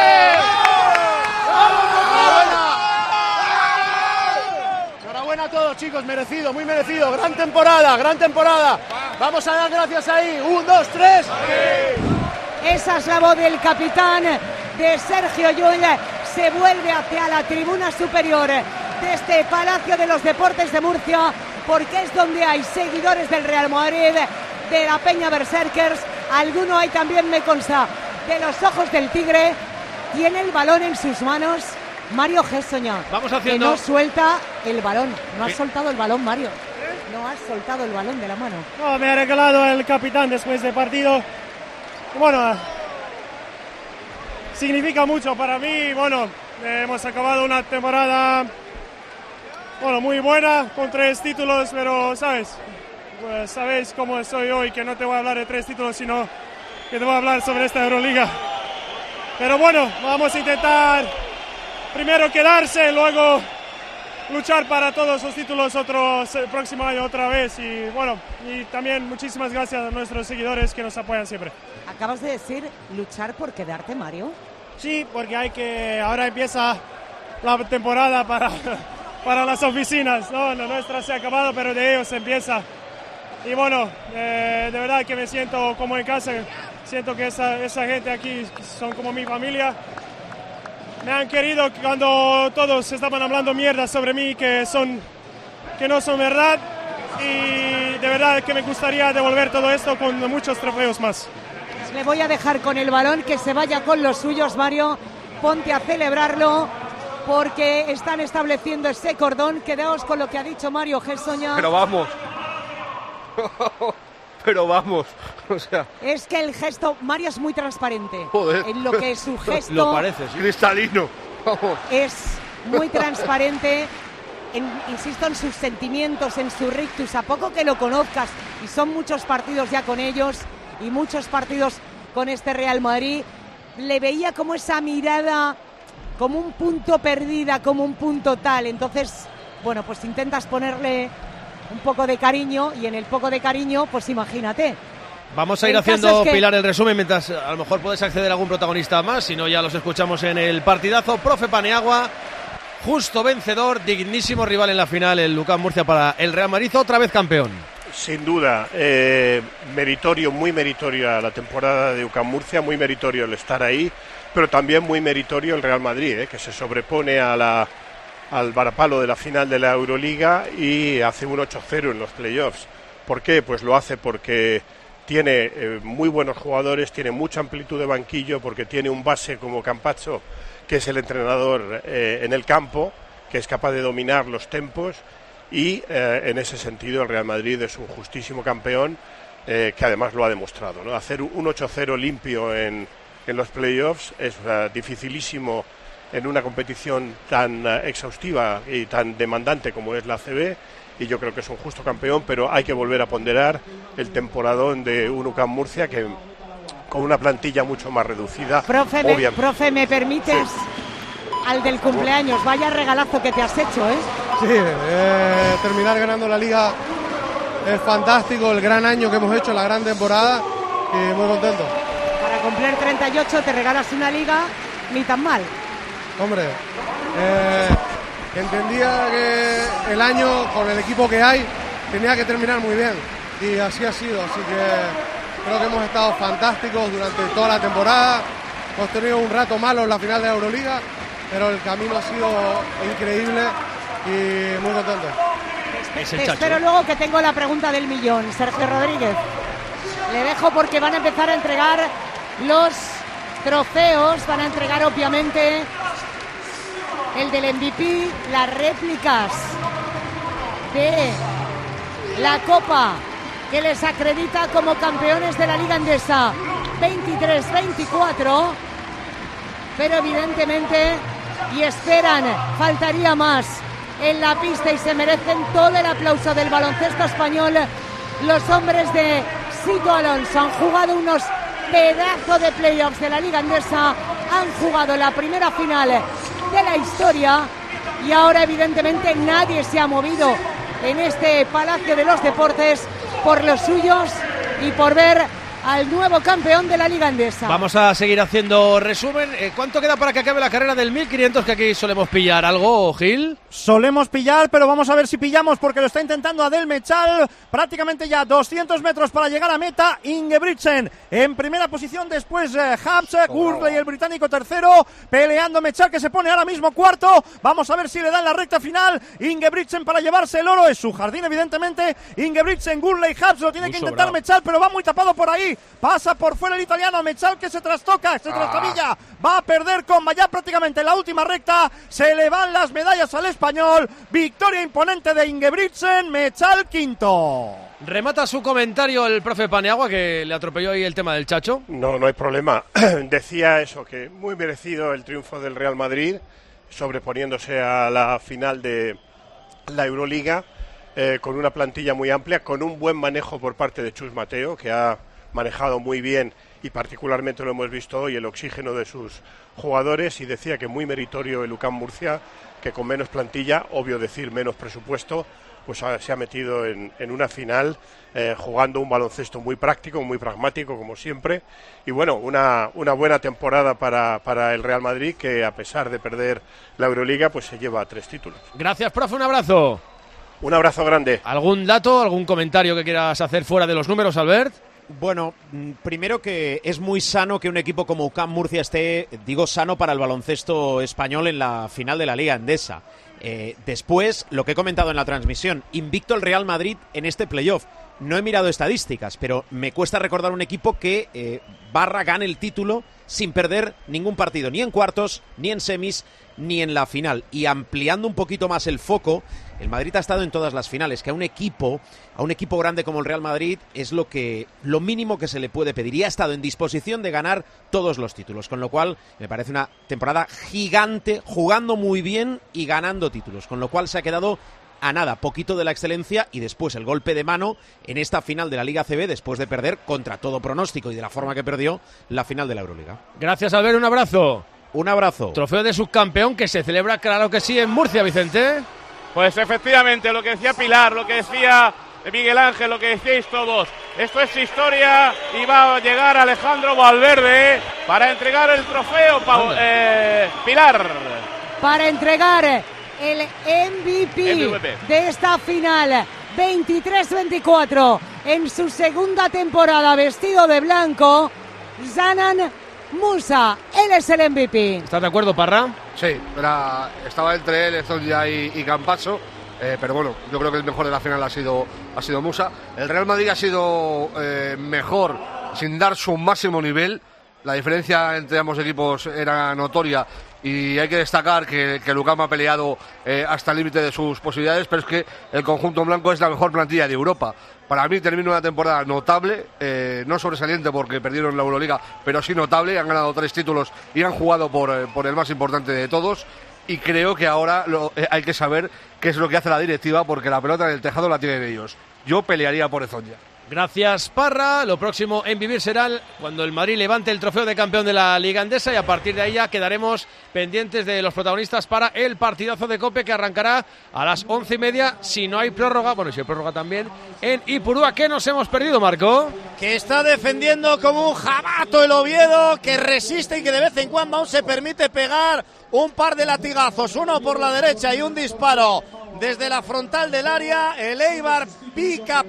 Speaker 12: Enhorabuena a todos, chicos, merecido, muy merecido. Gran temporada, gran temporada. Vamos a dar gracias ahí. 1, 2, 3.
Speaker 5: Esa es la voz del capitán de Sergio Llull. Se vuelve hacia la tribuna superior de este Palacio de los Deportes de Murcia, porque es donde hay seguidores del Real Madrid, de la Peña Berserkers. Alguno hay también, me consta, de los Ojos del Tigre. Tiene el balón en sus manos Mario Gessoña.
Speaker 3: Vamos haciendo...
Speaker 5: Que no suelta el balón. No ha soltado el balón, Mario. No ha soltado el balón de la mano.
Speaker 17: No, me ha regalado el capitán después del partido. Bueno, significa mucho para mí. Bueno, hemos acabado una temporada muy buena con 3 títulos, pero sabes, pues sabéis cómo soy hoy, que no te voy a hablar de 3 títulos, sino que te voy a hablar sobre esta Euroliga. Pero bueno, vamos a intentar primero quedarse, luego luchar para todos los títulos el próximo año otra vez. Y bueno, y también muchísimas gracias a nuestros seguidores que nos apoyan siempre.
Speaker 5: ¿Acabas de decir luchar por quedarte, Mario?
Speaker 17: Sí, porque ahora empieza la temporada para las oficinas, ¿no? La nuestra se ha acabado, pero de ellos empieza. Y bueno, de verdad que me siento como en casa. Siento que esa gente aquí son como mi familia. Me han querido cuando todos estaban hablando mierda sobre mí, que no son verdad. Y de verdad que me gustaría devolver todo esto con muchos trofeos más.
Speaker 5: Le voy a dejar con el balón, que se vaya con los suyos, Mario. Ponte a celebrarlo, porque están estableciendo ese cordón. Quedaos con lo que ha dicho Mario Gessoña.
Speaker 11: Pero vamos. Pero vamos, o sea...
Speaker 5: Es que el gesto... Mario es muy transparente.
Speaker 11: Joder.
Speaker 5: En lo que es su gesto...
Speaker 3: Lo parece, sí.
Speaker 11: Cristalino. Vamos.
Speaker 5: Es muy transparente, insisto, en sus sentimientos, en su rictus. A poco que lo conozcas, y son muchos partidos ya con ellos, y muchos partidos con este Real Madrid, le veía como esa mirada, como un punto perdida, como un punto tal. Entonces, bueno, pues intentas ponerle un poco de cariño, y en el poco de cariño, pues imagínate.
Speaker 3: Vamos a ir haciendo, Pilar, el resumen, mientras a lo mejor puedes acceder a algún protagonista más, si no ya los escuchamos en el partidazo. Profe Paniagua, justo vencedor, dignísimo rival en la final, el UCAM Murcia para el Real Madrid, otra vez campeón.
Speaker 9: Sin duda, meritorio, muy meritoria la temporada de UCAM Murcia, muy meritorio el estar ahí, pero también muy meritorio el Real Madrid, que se sobrepone al varapalo de la final de la Euroliga y hace un 8-0 en los playoffs. ¿Por qué? Pues lo hace porque tiene muy buenos jugadores, tiene mucha amplitud de banquillo, porque tiene un base como Campazzo, que es el entrenador en el campo, que es capaz de dominar los tempos, y en ese sentido el Real Madrid es un justísimo campeón, que además lo ha demostrado, ¿no? Hacer un 8-0 limpio en los playoffs es dificilísimo en una competición tan exhaustiva y tan demandante como es la ACB, y yo creo que es un justo campeón, pero hay que volver a ponderar el temporadón de un UCAM Murcia que con una plantilla mucho más reducida.
Speaker 5: Profe, ¿me permites? Sí. Al del cumpleaños, vaya regalazo que te has hecho, ¿eh?
Speaker 18: Sí, terminar ganando la Liga es fantástico, el gran año que hemos hecho, la gran temporada, y muy contento.
Speaker 5: Para cumplir 38 te regalas una liga, ni tan mal.
Speaker 18: Hombre, entendía que el año, con el equipo que hay, tenía que terminar muy bien. Y así ha sido, así que creo que hemos estado fantásticos durante toda la temporada. Hemos tenido un rato malo en la final de la Euroliga, pero el camino ha sido increíble y muy contento.
Speaker 5: Espero luego que tengo la pregunta del millón, Sergio Rodríguez. Le dejo porque van a empezar a entregar los trofeos, van a entregar obviamente el del MVP, las réplicas de la Copa que les acredita como campeones de la Liga Endesa 23-24, pero evidentemente, y esperan, faltaría más en la pista y se merecen todo el aplauso del baloncesto español. Los hombres de Sito Alonso han jugado unos pedazos de playoffs de la Liga Endesa, han jugado la primera final de la historia y ahora evidentemente nadie se ha movido en este Palacio de los Deportes por los suyos y por ver al nuevo campeón de la Liga Endesa.
Speaker 3: Vamos a seguir haciendo resumen. ¿Cuánto queda para que acabe la carrera del 1500 que aquí solemos pillar? ¿Algo, Gil?
Speaker 6: Solemos pillar, pero vamos a ver si pillamos porque lo está intentando Adel Mechal. Prácticamente ya 200 metros para llegar a meta. Ingebrigtsen en primera posición, después Habs, Gurley el británico tercero, peleando Mechal que se pone ahora mismo cuarto. Vamos a ver si le dan la recta final. Ingebrigtsen para llevarse el oro, es su jardín evidentemente. Ingebrigtsen, Gurley, Habs, lo tiene muy que intentar sobrado. Mechal, pero va muy tapado por ahí. Pasa por fuera el italiano, Mechal que se trastoca, se trastabilla, va a perder con ya prácticamente la última recta, se le van las medallas al español, victoria imponente de Ingebrigtsen, Mechal quinto.
Speaker 3: Remata su comentario el profe Paniagua, que le atropelló ahí el tema del Chacho.
Speaker 9: No hay problema. Decía eso, que muy merecido el triunfo del Real Madrid, sobreponiéndose a la final de la Euroliga, con una plantilla muy amplia, con un buen manejo por parte de Chus Mateo, que ha manejado muy bien y particularmente lo hemos visto hoy el oxígeno de sus jugadores, y decía que muy meritorio el UCAM Murcia, que con menos plantilla, obvio decir menos presupuesto, pues se ha metido en una final jugando un baloncesto muy práctico, muy pragmático como siempre, y bueno, una buena temporada para el Real Madrid, que a pesar de perder la Euroliga pues se lleva 3 títulos.
Speaker 3: Gracias, profe, un abrazo.
Speaker 9: Un abrazo grande.
Speaker 3: ¿Algún dato, algún comentario que quieras hacer fuera de los números, Albert?
Speaker 12: Bueno, primero que es muy sano que un equipo como UCAM Murcia esté, digo sano para el baloncesto español en la final de la Liga Endesa. Después, lo que he comentado en la transmisión, invicto el Real Madrid en este playoff. No he mirado estadísticas, pero me cuesta recordar un equipo que gane el título sin perder ningún partido, ni en cuartos, ni en semis, ni en la final. Y ampliando un poquito más el foco, el Madrid ha estado en todas las finales, que a un equipo grande como el Real Madrid es lo mínimo que se le puede pedir, y ha estado en disposición de ganar todos los títulos, con lo cual me parece una temporada gigante, jugando muy bien y ganando títulos, con lo cual se ha quedado a nada, poquito de la excelencia, y después el golpe de mano en esta final de la Liga ACB, después de perder contra todo pronóstico y de la forma que perdió la final de la Euroliga.
Speaker 3: Gracias, Albert, un abrazo.
Speaker 12: Un abrazo.
Speaker 3: Trofeo de subcampeón que se celebra, claro que sí, en Murcia, Vicente.
Speaker 4: Pues efectivamente, lo que decía Pilar, lo que decía Miguel Ángel, lo que decíais todos, esto es historia, y va a llegar Alejandro Valverde para entregar el trofeo, Pilar.
Speaker 5: Para entregar el MVP de esta final 23-24 en su segunda temporada vestido de blanco, Zanan Musa, él es el MVP.
Speaker 3: ¿Estás de acuerdo, Parra?
Speaker 11: Sí, estaba entre él, Zonja y Campazzo, pero bueno, yo creo que el mejor de la final ha sido Musa. El Real Madrid ha sido mejor sin dar su máximo nivel. La diferencia entre ambos equipos era notoria, y hay que destacar que el UCAM ha peleado hasta el límite de sus posibilidades, pero es que el conjunto blanco es la mejor plantilla de Europa. Para mí termina una temporada notable, no sobresaliente porque perdieron la Euroliga, pero sí notable. Han ganado 3 títulos y han jugado por el más importante de todos, y creo que ahora hay que saber qué es lo que hace la directiva, porque la pelota en el tejado la tienen ellos. Yo pelearía por Zonja.
Speaker 3: Gracias, Parra. Lo próximo en vivir será cuando el Madrid levante el trofeo de campeón de la Liga Endesa, y a partir de ahí ya quedaremos pendientes de los protagonistas para el partidazo de COPE que arrancará a las 11:30, si no hay prórroga, bueno, si hay prórroga también, en Ipurúa. ¿Qué nos hemos perdido, Marco?
Speaker 12: Que está defendiendo como un jabato el Oviedo, que resiste y que de vez en cuando aún se permite pegar un par de latigazos, uno por la derecha y un disparo desde la frontal del área. El Eibar pica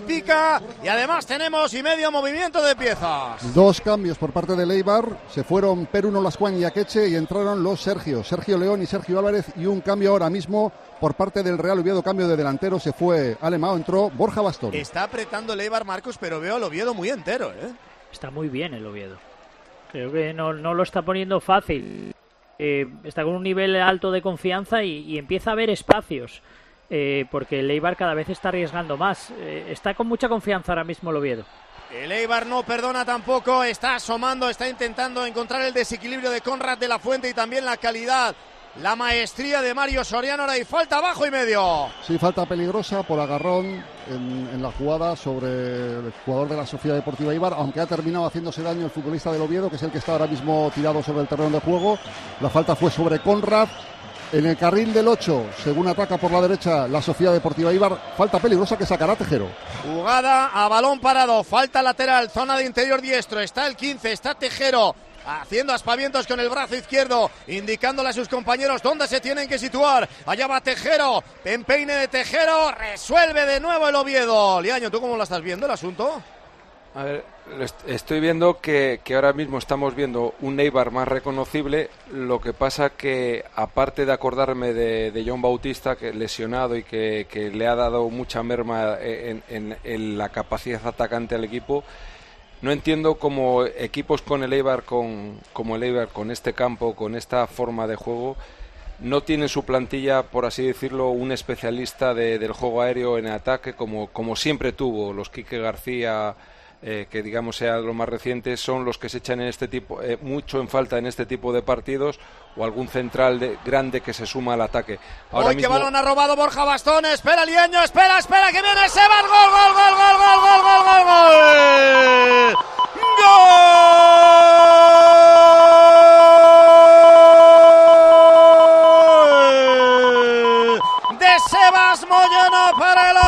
Speaker 12: y además tenemos y medio movimiento de piezas.
Speaker 10: 2 cambios por parte del Eibar, se fueron Perú Nolascuán y Akeche y entraron los Sergio León y Sergio Álvarez, y un cambio ahora mismo por parte del Real Oviedo, cambio de delantero, se fue Alemão, entró Borja Bastón.
Speaker 12: Está apretando el Eibar, Marcos, pero veo al Oviedo muy entero,
Speaker 13: Está muy bien el Oviedo, creo que no lo está poniendo fácil. Está con un nivel alto de confianza y empieza a haber espacios, porque el Eibar cada vez está arriesgando más. Está con mucha confianza ahora mismo el Oviedo.
Speaker 12: El Eibar no perdona tampoco, está asomando, está intentando encontrar el desequilibrio de Conrad de la Fuente y también la calidad, la maestría de Mario Soriano. Ahora y falta abajo y medio.
Speaker 10: Sí, falta peligrosa por agarrón en la jugada sobre el jugador de la Sociedad Deportiva Eibar, aunque ha terminado haciéndose daño el futbolista del Oviedo, que es el que está ahora mismo tirado sobre el terreno de juego. La falta fue sobre Conrad. En el carril del 8, según ataca por la derecha la Sociedad Deportiva Eibar, falta peligrosa que sacará Tejero.
Speaker 12: Jugada a balón parado, falta lateral, zona de interior diestro, está el 15, está Tejero haciendo aspavientos con el brazo izquierdo, indicándole a sus compañeros dónde se tienen que situar. Allá va Tejero, empeine de Tejero, resuelve de nuevo el Oviedo. Liaño, ¿tú cómo lo estás viendo el asunto?
Speaker 16: A ver, estoy viendo que ahora mismo estamos viendo un Eibar más reconocible. Lo que pasa que, aparte de acordarme de John Bautista, que lesionado y que le ha dado mucha merma en la capacidad atacante al equipo, no entiendo cómo equipos con el Eibar, como el Eibar, con este campo, con esta forma de juego, no tiene su plantilla, por así decirlo, un especialista del juego aéreo en ataque, como siempre tuvo. Los Quique García, que digamos sea lo más reciente, son los que se echan en este tipo mucho en falta en este tipo de partidos, o algún central grande que se suma al ataque. Ahora
Speaker 12: ¡Uy,
Speaker 16: mismo...
Speaker 12: qué balón ha robado Borja Bastón! ¡Espera Liaño! ¡Espera, que viene Sebas! ¡Gol! De Sebas Moyano para el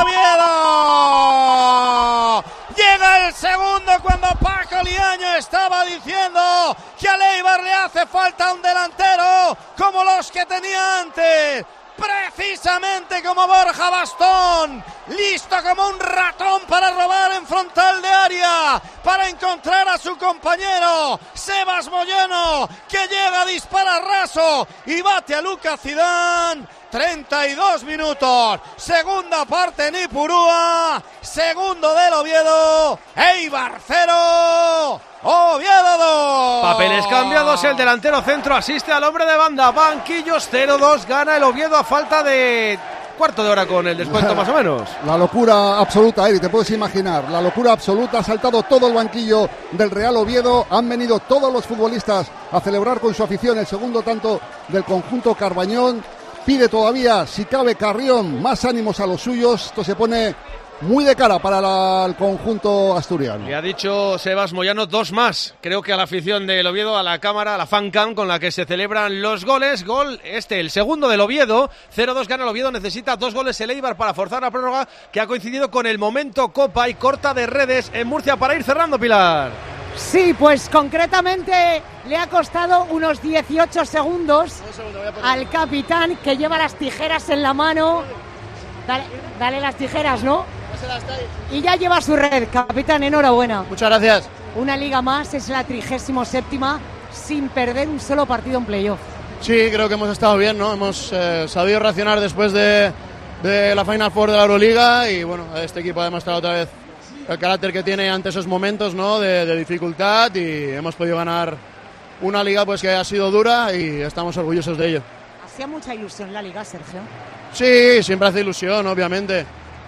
Speaker 12: Oviedo. Llega el segundo cuando Paco Liaño estaba diciendo que a Eibar le hace falta un delantero como los que tenía antes. Precisamente como Borja Bastón, listo como un ratón para robar en frontal de área, para encontrar a su compañero Sebas Moyano, que llega a disparar raso y bate a Lucas Zidane. 32 minutos, segunda parte en Ipurúa, segundo del Oviedo, Eibar 0, Oviedo 2.
Speaker 3: Papeles cambiados, el delantero centro asiste al hombre de banda, banquillos 0-2, gana el Oviedo a falta de cuarto de hora con el descuento más o menos.
Speaker 10: La locura absoluta, Eri, te puedes imaginar, la locura absoluta, ha saltado todo el banquillo del Real Oviedo, han venido todos los futbolistas a celebrar con su afición el segundo tanto del conjunto Carbañón. Pide todavía, si cabe, Carrión más ánimos a los suyos. Esto se pone muy de cara para el conjunto asturiano.
Speaker 3: Le ha dicho Sebas Moyano 2 más, creo que a la afición del Oviedo, a la cámara, a la fancam con la que se celebran los goles. Gol el segundo del Oviedo, 0-2 gana el Oviedo, necesita 2 goles el Eibar para forzar la prórroga, que ha coincidido con el momento Copa y corta de redes en Murcia para ir cerrando, Pilar.
Speaker 5: Sí, pues concretamente le ha costado unos 18 segundos al capitán, que lleva las tijeras en la mano. Dale las tijeras, ¿no? Y ya lleva su red, capitán, enhorabuena.
Speaker 19: Muchas gracias.
Speaker 5: Una liga más, es la 37ª sin perder un solo partido en playoff.
Speaker 19: Sí, creo que hemos estado bien, ¿no? Hemos sabido reaccionar después de la Final Four de la Euroliga y bueno, este equipo ha demostrado otra vez el carácter que tiene ante esos momentos, ¿no? de dificultad, y hemos podido ganar una liga pues que ha sido dura y estamos orgullosos de ello.
Speaker 5: ¿Hacía mucha ilusión la liga, Sergio?
Speaker 19: Sí, siempre hace ilusión, obviamente.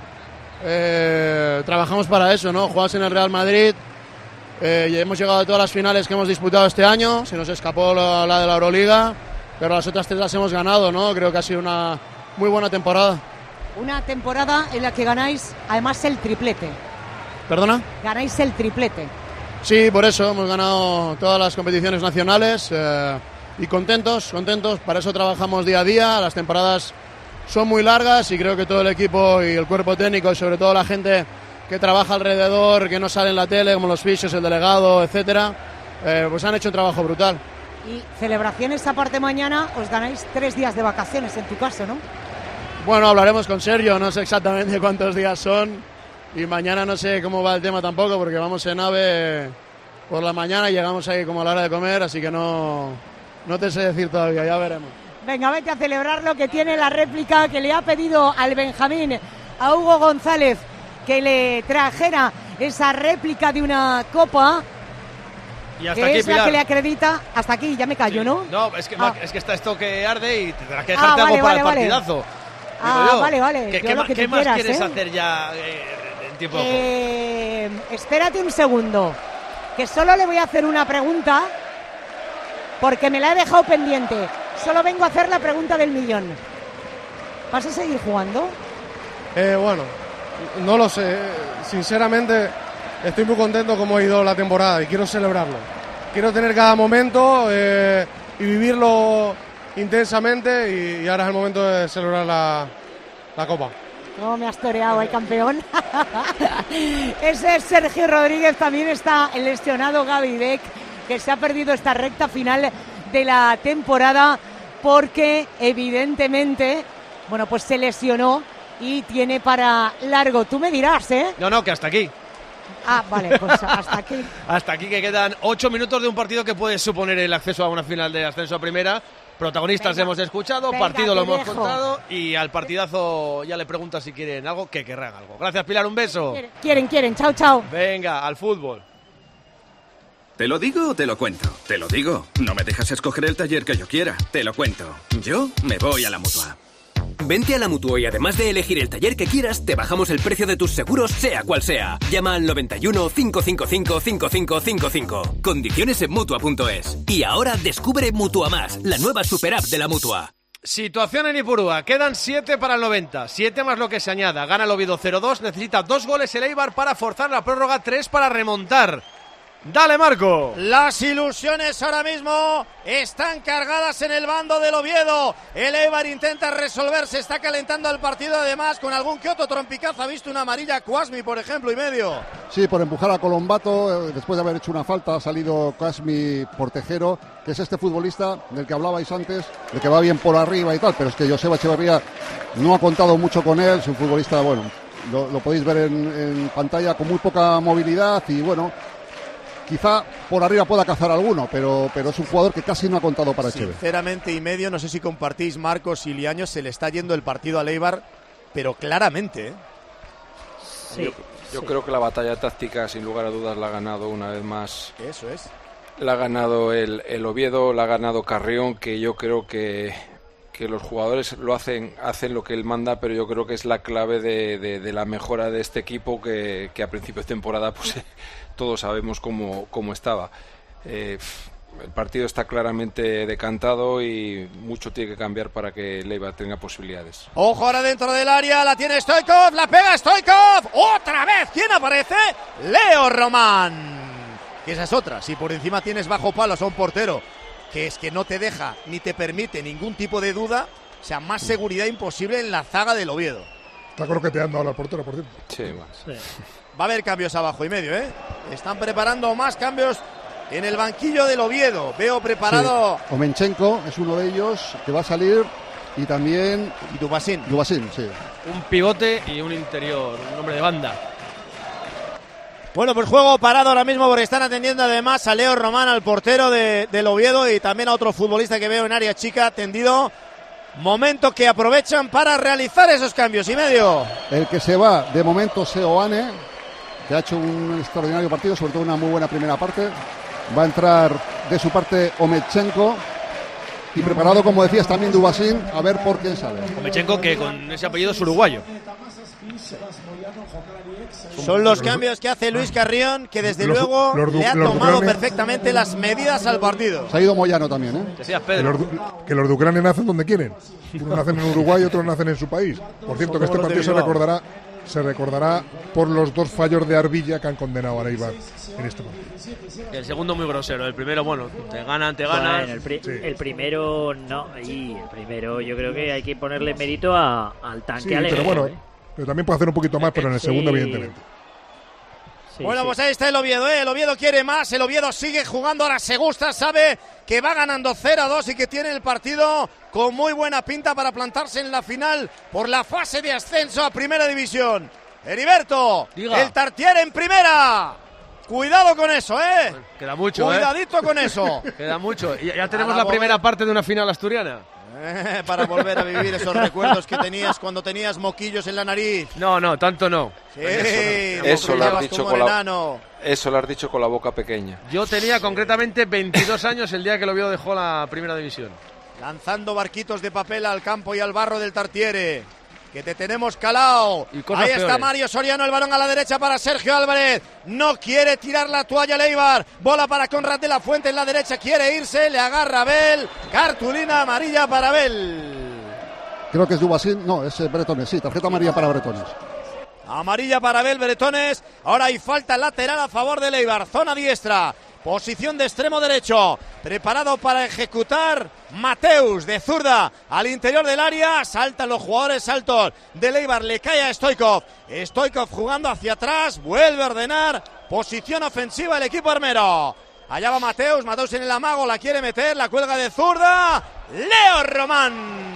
Speaker 19: Trabajamos para eso, ¿no? Juegas en el Real Madrid, y hemos llegado a todas las finales que hemos disputado este año. Se nos escapó la de la Euroliga, pero las otras 3 las hemos ganado, ¿no? Creo que ha sido una muy buena temporada.
Speaker 5: Una temporada en la que ganáis además el triplete.
Speaker 19: ¿Perdona?
Speaker 5: Ganáis el triplete.
Speaker 19: Sí, por eso hemos ganado todas las competiciones nacionales y contentos. Para eso trabajamos día a día. Las temporadas son muy largas y creo que todo el equipo y el cuerpo técnico y sobre todo la gente que trabaja alrededor, que no sale en la tele, como los fisios, el delegado, etcétera, pues han hecho un trabajo brutal.
Speaker 5: Y celebraciones aparte mañana, os ganáis 3 días de vacaciones en tu caso, ¿no?
Speaker 19: Bueno, hablaremos con Sergio, no sé exactamente cuántos días son y mañana no sé cómo va el tema tampoco porque vamos en AVE por la mañana y llegamos ahí como a la hora de comer, así que no te sé decir todavía, ya veremos.
Speaker 5: Venga, vete a celebrarlo, que tiene la réplica que le ha pedido al Benjamín, a Hugo González, que le trajera esa réplica de una copa.
Speaker 3: Y hasta
Speaker 5: que
Speaker 3: aquí,
Speaker 5: es la que le acredita. Hasta aquí, ya me callo,
Speaker 3: sí.
Speaker 5: ¿no?
Speaker 3: No, es que está esto que arde y tendrás que dejarte algo para el partidazo.
Speaker 5: Vale.
Speaker 3: ¿Qué más quieres hacer ya en tiempo de juego?
Speaker 5: Espérate un segundo, que solo le voy a hacer una pregunta, porque me la he dejado pendiente. Solo vengo a hacer la pregunta del millón. ¿Vas a seguir jugando?
Speaker 18: Bueno, no lo sé. Sinceramente, estoy muy contento como ha ido la temporada y quiero celebrarlo. Quiero tener cada momento y vivirlo intensamente y ahora es el momento de celebrar la Copa.
Speaker 5: No, me has toreado, campeón. Ese es Sergio Rodríguez. También está el lesionado Gaby Beck, que se ha perdido esta recta final de la temporada porque evidentemente, bueno, pues se lesionó y tiene para largo. Tú me dirás, ¿eh?
Speaker 3: No, que hasta aquí.
Speaker 5: Ah, vale, pues hasta aquí.
Speaker 3: Hasta aquí, que quedan 8 minutos de un partido que puede suponer el acceso a una final de ascenso a primera. Protagonistas hemos escuchado, partido lo hemos contado y al partidazo ya le preguntas si quieren algo, que querrán algo. Gracias, Pilar, un beso.
Speaker 5: Quieren, chao.
Speaker 3: Venga, al fútbol.
Speaker 20: ¿Te lo digo o te lo cuento? Te lo digo. No me dejas escoger el taller que yo quiera. Te lo cuento. Yo me voy a la Mutua.
Speaker 21: Vente a la Mutua y además de elegir el taller que quieras, te bajamos el precio de tus seguros, sea cual sea. Llama al 91 555 5555. Condiciones en Mutua.es. Y ahora descubre Mutua Más, la nueva super app de la Mutua.
Speaker 3: Situación en Ipurúa, quedan 7 para el 90, 7 más lo que se añada. Gana el Oviedo 0-2, necesita 2 goles el Eibar para forzar la prórroga, 3 para remontar. ¡Dale, Marco!
Speaker 12: Las ilusiones ahora mismo están cargadas en el bando del Oviedo. El Eibar intenta resolverse, está calentando el partido además con algún que otro trompicazo. Ha visto una amarilla Cuasmi, por ejemplo, y medio.
Speaker 10: Sí, por empujar a Colombato, después de haber hecho una falta, ha salido Cuasmi por Tejero, que es este futbolista del que hablabais antes, de que va bien por arriba y tal, pero es que Joseba Echeverría no ha contado mucho con él. Es un futbolista, bueno, lo podéis ver en pantalla, con muy poca movilidad y bueno, quizá por arriba pueda cazar alguno, pero es un jugador que casi no ha contado para Echeverría.
Speaker 12: Sinceramente y medio, no sé si compartís, Marcos y Liaño, se le está yendo el partido al Eibar, pero claramente.
Speaker 16: Sí, yo creo que la batalla táctica, sin lugar a dudas, la ha ganado una vez más.
Speaker 12: Eso es.
Speaker 16: La ha ganado el Oviedo, la ha ganado Carrión, que yo creo que los jugadores lo hacen lo que él manda, pero yo creo que es la clave de la mejora de este equipo que a principios de temporada pues todos sabemos cómo estaba. El partido está claramente decantado y mucho tiene que cambiar para que Leiva tenga posibilidades.
Speaker 12: Ojo ahora dentro del área, la tiene Stoichkov, la pega Stoichkov, otra vez, ¿quién aparece? Leo Román, que esa es otra, si por encima tienes bajo palos a un portero que es que no te deja ni te permite ningún tipo de duda, o sea, más seguridad imposible en la zaga del Oviedo.
Speaker 14: Está croqueteando ahora el portero, por cierto.
Speaker 16: Sí.
Speaker 12: Va a haber cambios abajo y medio, ¿eh? Están preparando más cambios en el banquillo del Oviedo. Veo preparado...
Speaker 10: Sí. Omenchenko es uno de ellos que va a salir y también...
Speaker 12: Y Dubasín,
Speaker 10: sí.
Speaker 3: Un pivote y un interior, un hombre de banda.
Speaker 12: Bueno, pues juego parado ahora mismo porque están atendiendo además a Leo Román, al portero del Oviedo, y también a otro futbolista que veo en área chica tendido. Momento que aprovechan para realizar esos cambios y medio.
Speaker 10: El que se va de momento Seoane, que ha hecho un extraordinario partido, sobre todo una muy buena primera parte. Va a entrar de su parte Omenchenko. Y preparado, como decías, también Dubasín, a ver por quién sale.
Speaker 3: Omenchenko, que con ese apellido es uruguayo.
Speaker 12: Son los cambios que hace Luis Carrión, que desde luego le ha tomado perfectamente las medidas al partido.
Speaker 10: Se ha ido Moyano también, ¿eh?
Speaker 3: Decías, Pedro.
Speaker 14: Que los de Ucrania nacen donde quieren. Unos nacen en Uruguay y otros nacen en su país. Por cierto, que este partido se recordará se recordará por los 2 fallos de Arbilla que han condenado a Eibar en este partido.
Speaker 3: El segundo muy grosero, el primero, bueno, te ganan.
Speaker 13: Bueno, el primero no, y el primero yo creo que hay que ponerle mérito al tanque.
Speaker 14: Sí, pero bueno, pero también puede hacer un poquito más, pero en el segundo evidentemente.
Speaker 12: Sí, bueno, pues ahí está el Oviedo, ¿eh? El Oviedo quiere más, el Oviedo sigue jugando, ahora se gusta, sabe que va ganando 0-2 y que tiene el partido con muy buena pinta para plantarse en la final por la fase de ascenso a Primera División. Heriberto, el Tartiere en primera. Cuidado con eso, ¿eh?
Speaker 3: Queda mucho,
Speaker 12: Cuidadito con eso.
Speaker 3: Queda mucho. Y ya tenemos la primera parte de una final asturiana.
Speaker 12: Para volver a vivir esos recuerdos que tenías cuando tenías moquillos en la nariz.
Speaker 3: No, tanto no.
Speaker 12: Sí,
Speaker 16: eso lo has dicho con la boca pequeña.
Speaker 3: Yo tenía concretamente 22 años el día que el Oviedo dejó la Primera División.
Speaker 12: Lanzando barquitos de papel al campo y al barro del Tartiere. Que te tenemos calao. Ahí está
Speaker 3: peores.
Speaker 12: Mario Soriano, el balón a la derecha para Sergio Álvarez. No quiere tirar la toalla Leibar. Bola para Conrad de la Fuente en la derecha. Quiere irse, le agarra Abel. Cartulina amarilla para Abel.
Speaker 10: Creo que es Dubasín, no, es Bretones, sí, tarjeta amarilla para Bretones.
Speaker 12: Amarilla para Abel Bretones. Ahora hay falta lateral a favor de Leibar. Zona diestra. Posición de extremo derecho, preparado para ejecutar Mateus de zurda al interior del área, saltan los jugadores altos de Eibar, le cae a Stoikov, Stoikov jugando hacia atrás, vuelve a ordenar, posición ofensiva el equipo armero, allá va Mateus en el amago, la quiere meter, la cuelga de zurda, Leo Román.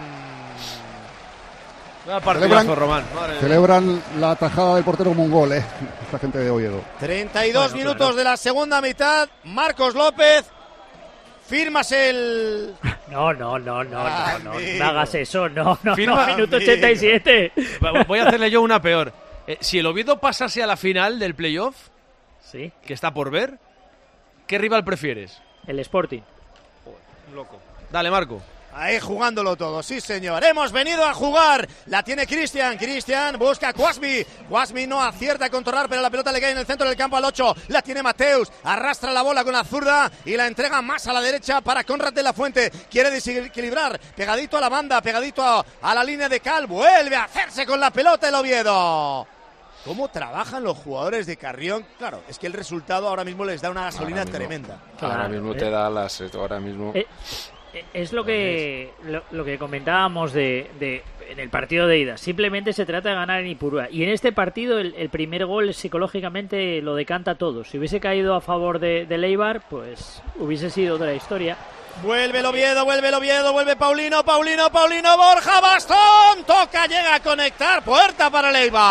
Speaker 10: Celebran la tajada del portero como un gol, esta gente de Oviedo.
Speaker 12: 32 minutos de la segunda mitad. Marcos López, firmas el...
Speaker 13: No me hagas eso, no, minuto 87.
Speaker 3: Voy a hacerle yo una peor. Si el Oviedo pasase a la final del playoff,
Speaker 13: sí,
Speaker 3: que está por ver, ¿qué rival prefieres?
Speaker 13: El Sporting.
Speaker 3: Loco. Dale, Marco.
Speaker 12: Ahí jugándolo todo, sí señor, hemos venido a jugar, la tiene Cristian busca a Quasmi no acierta a controlar, pero la pelota le cae en el centro del campo al 8, la tiene Mateus, arrastra la bola con la zurda y la entrega más a la derecha para Conrad de la Fuente, quiere desequilibrar, pegadito a la banda, pegadito a la línea de Cal, vuelve a hacerse con la pelota el Oviedo. ¿Cómo trabajan los jugadores de Carrión? Claro, es que el resultado ahora mismo les da una gasolina tremenda.
Speaker 16: Ahora mismo te da ahora mismo...
Speaker 13: Es lo que comentábamos en el partido de ida. Simplemente se trata de ganar en Ipurúa. Y en este partido el primer gol psicológicamente lo decanta todo. Si hubiese caído a favor de Eibar, pues hubiese sido otra historia.
Speaker 12: Vuelve el Oviedo, vuelve Paulino, Borja Bastón, toca, llega a conectar, puerta para el Eibar.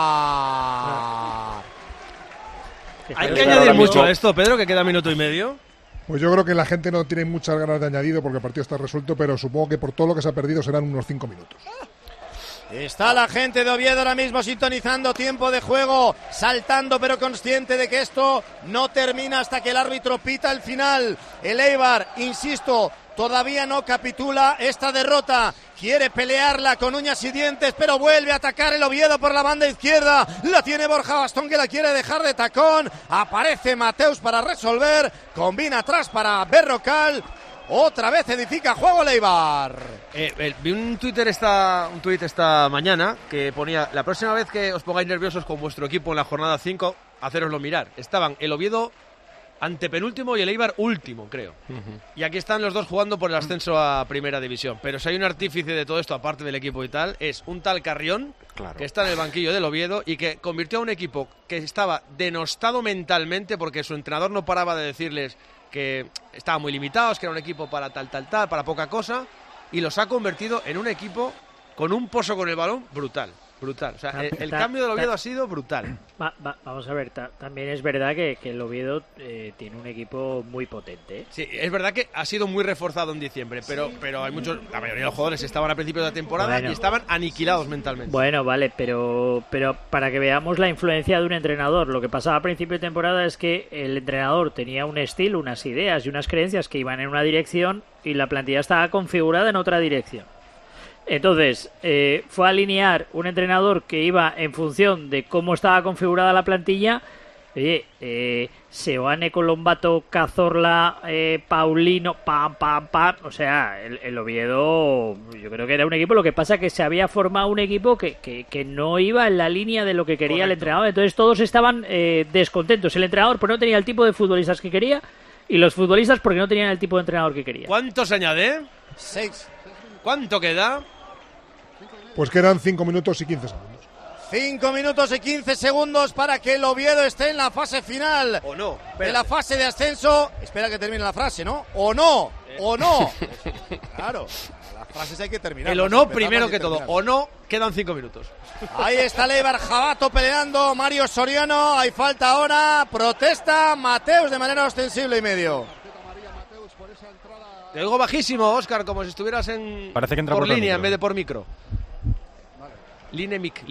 Speaker 3: Hay que añadir mucho a esto, Pedro, que queda minuto y medio.
Speaker 14: Pues yo creo que la gente no tiene muchas ganas de añadido porque el partido está resuelto, pero supongo que por todo lo que se ha perdido serán unos 5 minutos.
Speaker 12: Está la gente de Oviedo ahora mismo sintonizando tiempo de juego, saltando pero consciente de que esto no termina hasta que el árbitro pita el final. El Eibar, insisto, todavía no capitula esta derrota. Quiere pelearla con uñas y dientes, pero vuelve a atacar el Oviedo por la banda izquierda. La tiene Borja Bastón, que la quiere dejar de tacón. Aparece Mateus para resolver. Combina atrás para Berrocal. Otra vez edifica juego Eibar.
Speaker 3: Vi un tuit esta mañana que ponía: la próxima vez que os pongáis nerviosos con vuestro equipo en la jornada 5, hacéroslo mirar. Estaban el Oviedo antepenúltimo y el Eibar último, creo. Y aquí están los dos jugando por el ascenso a Primera División. Pero si hay un artífice de todo esto, aparte del equipo y tal, es un tal Carrión, que está en el banquillo del Oviedo y que convirtió a un equipo que estaba denostado mentalmente porque su entrenador no paraba de decirles que estaban muy limitados, que era un equipo para tal, para poca cosa, y los ha convertido en un equipo con un pozo con el balón brutal. O sea, el cambio del Oviedo ha sido brutal.
Speaker 13: Vamos a ver, también es verdad que el Oviedo tiene un equipo muy potente.
Speaker 3: Sí, es verdad que ha sido muy reforzado en diciembre, pero hay la mayoría de los jugadores estaban a principios de la temporada y estaban aniquilados mentalmente.
Speaker 13: Bueno, vale, pero para que veamos la influencia de un entrenador, lo que pasaba a principio de temporada es que el entrenador tenía un estilo, unas ideas y unas creencias que iban en una dirección y la plantilla estaba configurada en otra dirección. Entonces, fue a alinear un entrenador que iba en función de cómo estaba configurada la plantilla Oye, Seoane, Colombato, Cazorla, Paulino, pam. O sea, el Oviedo, yo creo que era un equipo. Lo que pasa que se había formado un equipo que no iba en la línea de lo que quería el entrenador. Entonces todos estaban descontentos. El entrenador porque no tenía el tipo de futbolistas que quería y los futbolistas porque no tenían el tipo de entrenador que quería.
Speaker 3: ¿Cuánto se añade?
Speaker 12: 6.
Speaker 3: ¿Cuánto queda?
Speaker 14: Pues quedan 5 minutos y 15 segundos.
Speaker 12: 5 minutos y 15 segundos para que el Oviedo esté en la fase final.
Speaker 3: ¿O no?
Speaker 12: De la fase de ascenso. Espera que termine la frase, ¿no? ¿O no? ¿O no? Claro, las frases hay que terminar.
Speaker 3: El o no primero que todo. O no, quedan 5 minutos.
Speaker 12: Ahí está Leibar, Jabato peleando. Mario Soriano, hay falta ahora. Protesta Mateus de manera ostensible y medio.
Speaker 3: Te oigo bajísimo, Óscar, como si estuvieras
Speaker 15: Parece que entra
Speaker 3: por línea
Speaker 15: micro.
Speaker 3: en vez de por micro. Linemic.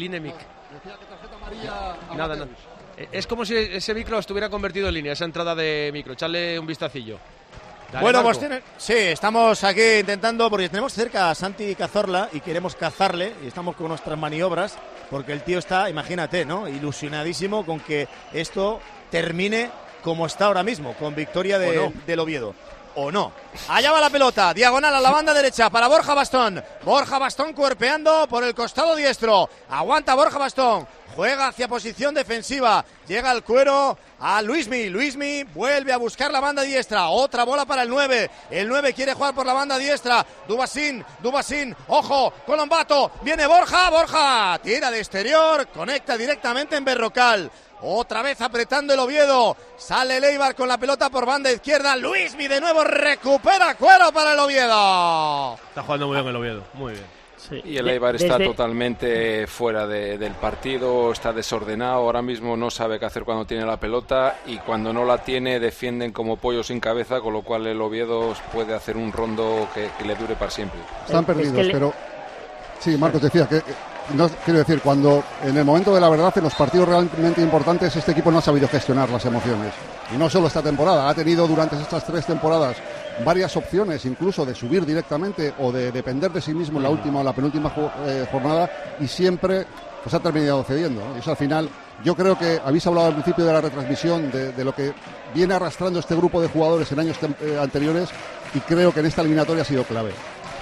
Speaker 3: Nada. Es como si ese micro estuviera convertido en línea, esa entrada de micro. Echarle un vistacillo. Dale,
Speaker 12: bueno,
Speaker 3: Marco.
Speaker 12: pues sí, estamos aquí intentando, porque tenemos cerca a Santi Cazorla y queremos cazarle, y estamos con nuestras maniobras, porque el tío está, imagínate, ¿no? Ilusionadísimo con que esto termine como está ahora mismo, con victoria del Oviedo. ¿O no? Allá va la pelota, diagonal a la banda derecha para Borja Bastón. Borja Bastón cuerpeando por el costado diestro. Aguanta Borja Bastón. Juega hacia posición defensiva. Llega el cuero a Luismi. Luismi vuelve a buscar la banda diestra. Otra bola para el 9. El 9 quiere jugar por la banda diestra. Dubasín. Ojo, Colombato. Viene Borja. Tira de exterior. Conecta directamente en Berrocal. Otra vez apretando el Oviedo. Sale el Eibar con la pelota por banda izquierda. Luismi de nuevo recupera cuero para el Oviedo.
Speaker 3: Está jugando muy bien el Oviedo. Muy bien.
Speaker 16: Sí. Y el Eibar está totalmente fuera del partido. Está desordenado. Ahora mismo no sabe qué hacer cuando tiene la pelota. Y cuando no la tiene defienden como pollo sin cabeza. Con lo cual el Oviedo puede hacer un rondo que le dure para siempre.
Speaker 10: Están perdidos, pero... Sí, Marcos decía que... No, quiero decir, cuando en el momento de la verdad, en los partidos realmente importantes, este equipo no ha sabido gestionar las emociones. Y no solo esta temporada, ha tenido durante estas 3 temporadas varias opciones, incluso de subir directamente o de depender de sí mismo en la última o la penúltima jornada, y siempre pues ha terminado cediendo, ¿no? Y eso al final, yo creo que habéis hablado al principio de la retransmisión de lo que viene arrastrando este grupo de jugadores en años anteriores, y creo que en esta eliminatoria ha sido clave.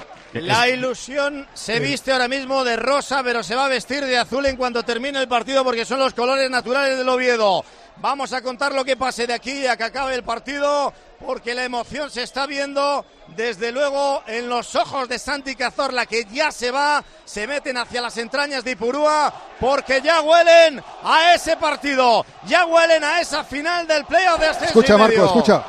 Speaker 12: La ilusión se viste ahora mismo de rosa, pero se va a vestir de azul en cuanto termine el partido, porque son los colores naturales del Oviedo. Vamos a contar lo que pase de aquí a que acabe el partido, porque la emoción se está viendo desde luego en los ojos de Santi Cazorla, que ya se va, se meten hacia las entrañas de Ipurúa, porque ya huelen a ese partido, ya huelen a esa final del playoff de ascenso.
Speaker 10: Escucha, Marco, escucha.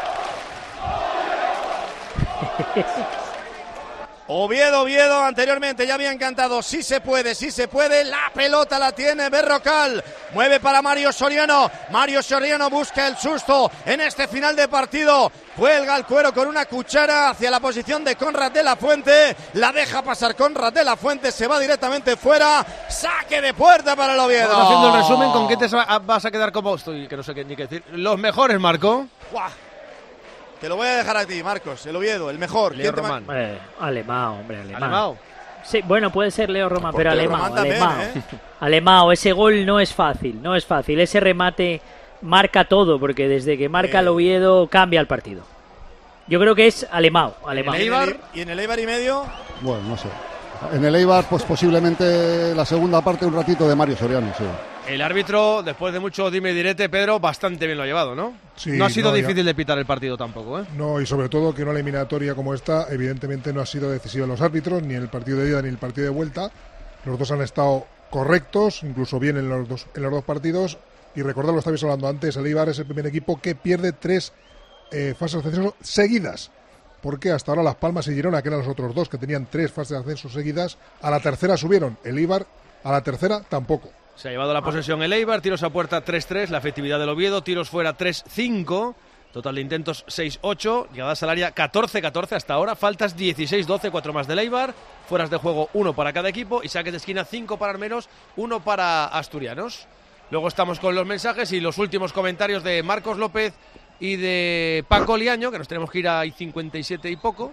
Speaker 12: Oviedo, anteriormente ya habían cantado sí se puede, la pelota la tiene Berrocal, mueve para Mario Soriano busca el susto en este final de partido, cuelga el cuero con una cuchara hacia la posición de Conrad de la Fuente, la deja pasar Conrad de la Fuente, se va directamente fuera, saque de puerta para el Oviedo.
Speaker 3: Estamos haciendo el resumen, ¿con qué te vas a quedar como estoy? Que no sé ni qué decir. Los mejores, Marco.
Speaker 12: ¡Guau! Te lo voy a dejar a ti, Marcos, el Oviedo, el mejor.
Speaker 3: Leo Román.
Speaker 13: Alemão.
Speaker 3: ¿Alemão?
Speaker 13: Sí, bueno, puede ser Leo Román, pero Alemão.
Speaker 12: Alemão,
Speaker 13: ese gol no es fácil. Ese remate marca todo, porque desde que marca el Oviedo cambia el partido. Yo creo que es Alemão.
Speaker 12: ¿Y en el Eibar y medio?
Speaker 10: Bueno, no sé. En el Eibar, pues posiblemente la segunda parte, un ratito de Mario Soriano, sí.
Speaker 3: El árbitro, después de mucho dime y direte, Pedro, bastante bien lo ha llevado, ¿no?
Speaker 14: Sí,
Speaker 3: no ha sido difícil de pitar el partido tampoco, ¿eh?
Speaker 14: No, y sobre todo que una eliminatoria como esta, evidentemente no ha sido decisiva en los árbitros, ni en el partido de ida ni en el partido de vuelta. Los dos han estado correctos, incluso bien en los dos partidos. Y recordad, lo estabais hablando antes, el Eibar es el primer equipo que pierde 3 fases de ascenso seguidas. Porque hasta ahora Las Palmas y Girona, que eran los otros dos que tenían 3 fases de ascenso seguidas, a la tercera subieron. El Eibar a la tercera tampoco.
Speaker 3: Se ha llevado la posesión el Eibar, tiros a puerta 3-3, la efectividad del Oviedo, tiros fuera 3-5, total de intentos 6-8, llegadas al área 14-14 hasta ahora, faltas 16-12, 4 más del Eibar, fueras de juego 1 para cada equipo y saques de esquina 5 para Armeros, 1 para Asturianos. Luego estamos con los mensajes y los últimos comentarios de Marcos López y de Paco Liaño, que nos tenemos que ir a 57 y poco.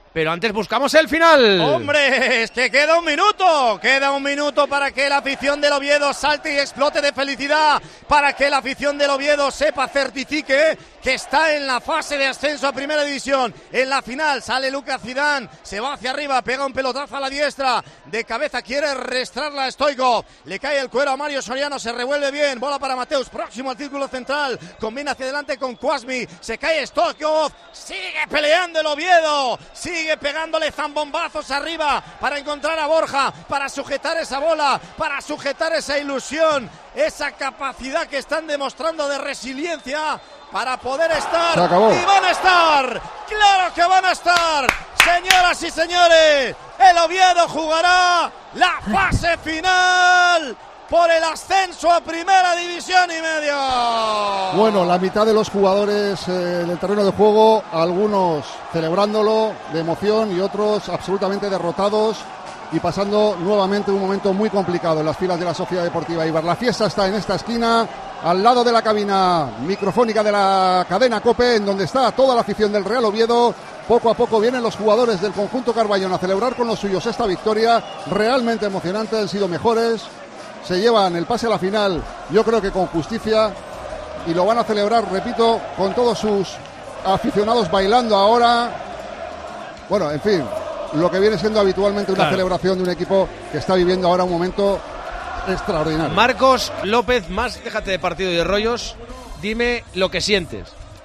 Speaker 3: Pero antes buscamos el final.
Speaker 12: ¡Hombre! Es que queda un minuto para que la afición del Oviedo salte y explote de felicidad, para que la afición del Oviedo certifique que está en la fase de ascenso a Primera División. En la final sale Lucas Zidane, se va hacia arriba, pega un pelotazo a la diestra, de cabeza quiere restrearla a Stoichkov, le cae el cuero a Mario Soriano, se revuelve bien, bola para Mateus, próximo al círculo central, combina hacia adelante con Kwasmi, se cae Stoichkov, sigue peleando el Oviedo, sigue pegándole zambombazos arriba para encontrar a Borja, para sujetar esa bola, para sujetar esa ilusión, esa capacidad que están demostrando de resiliencia para poder estar.
Speaker 10: Se acabó.
Speaker 12: Y van a estar, claro que van a estar, señoras y señores, el Oviedo jugará la fase final por el ascenso a Primera División y media.
Speaker 10: Bueno, la mitad de los jugadores del terreno de juego, algunos celebrándolo de emoción y otros absolutamente derrotados y pasando nuevamente un momento muy complicado en las filas de la Sociedad Deportiva Eibar. La fiesta está en esta esquina, al lado de la cabina microfónica de la cadena COPE, en donde está toda la afición del Real Oviedo. Poco a poco vienen los jugadores del conjunto Carballón a celebrar con los suyos esta victoria realmente emocionante, han sido mejores, se llevan el pase a la final, yo creo que con justicia, y lo van a celebrar, repito, con todos sus aficionados bailando ahora. Bueno, en fin, lo que viene siendo habitualmente una celebración de un equipo que está viviendo ahora un momento extraordinario.
Speaker 3: Marcos López, más déjate de partido y de rollos, dime lo que sientes.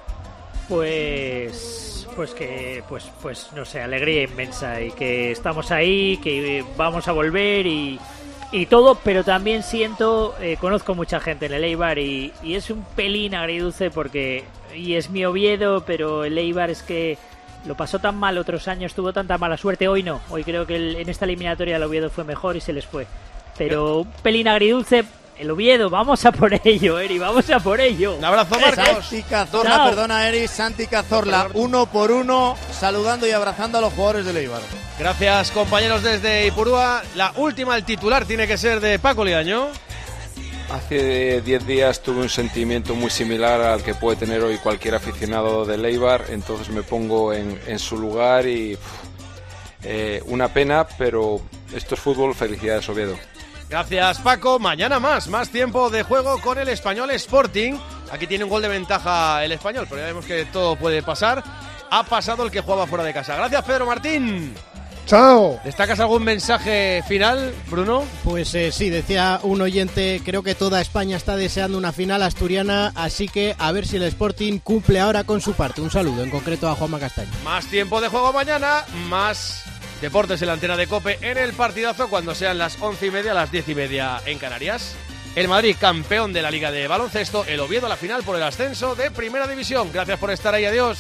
Speaker 13: Pues no sé, alegría inmensa y que estamos ahí, que vamos a volver y todo, pero también siento, conozco mucha gente en el Eibar y es un pelín agridulce porque, y es mi Oviedo, pero el Eibar es que lo pasó tan mal otros años, tuvo tanta mala suerte, hoy no, hoy creo que en esta eliminatoria el Oviedo fue mejor y se les fue, pero un pelín agridulce. El Oviedo, vamos a por ello, Eri, vamos a por ello.
Speaker 3: Un abrazo, Marcos.
Speaker 12: Santi Cazorla, perdona, Eri, Santi Cazorla, uno por uno, saludando y abrazando a los jugadores del Eibar.
Speaker 3: Gracias, compañeros desde Ipurúa. La última, el titular, tiene que ser de Paco Liaño.
Speaker 16: Hace 10 días tuve un sentimiento muy similar al que puede tener hoy cualquier aficionado del Eibar, entonces me pongo en su lugar y una pena, pero esto es fútbol, felicidades Oviedo.
Speaker 3: Gracias, Paco. Mañana más tiempo de juego con el Español Sporting. Aquí tiene un gol de ventaja el Español, pero ya vemos que todo puede pasar. Ha pasado el que jugaba fuera de casa. Gracias, Pedro Martín.
Speaker 14: ¡Chao!
Speaker 3: ¿Destacas algún mensaje final, Bruno?
Speaker 1: Pues sí, decía un oyente, creo que toda España está deseando una final asturiana, así que a ver si el Sporting cumple ahora con su parte. Un saludo, en concreto a Juanma Castaño.
Speaker 3: Más tiempo de juego mañana, más deportes en la antena de COPE en el partidazo cuando sean las 11:30, las 10:30 en Canarias. El Madrid, campeón de la Liga de Baloncesto, el Oviedo a la final por el ascenso de Primera División. Gracias por estar ahí, adiós.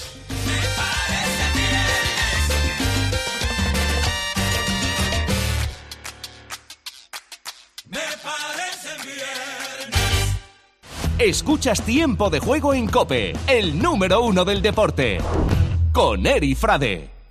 Speaker 22: Escuchas Tiempo de Juego en COPE, el número 1 del deporte, con Eri Frade.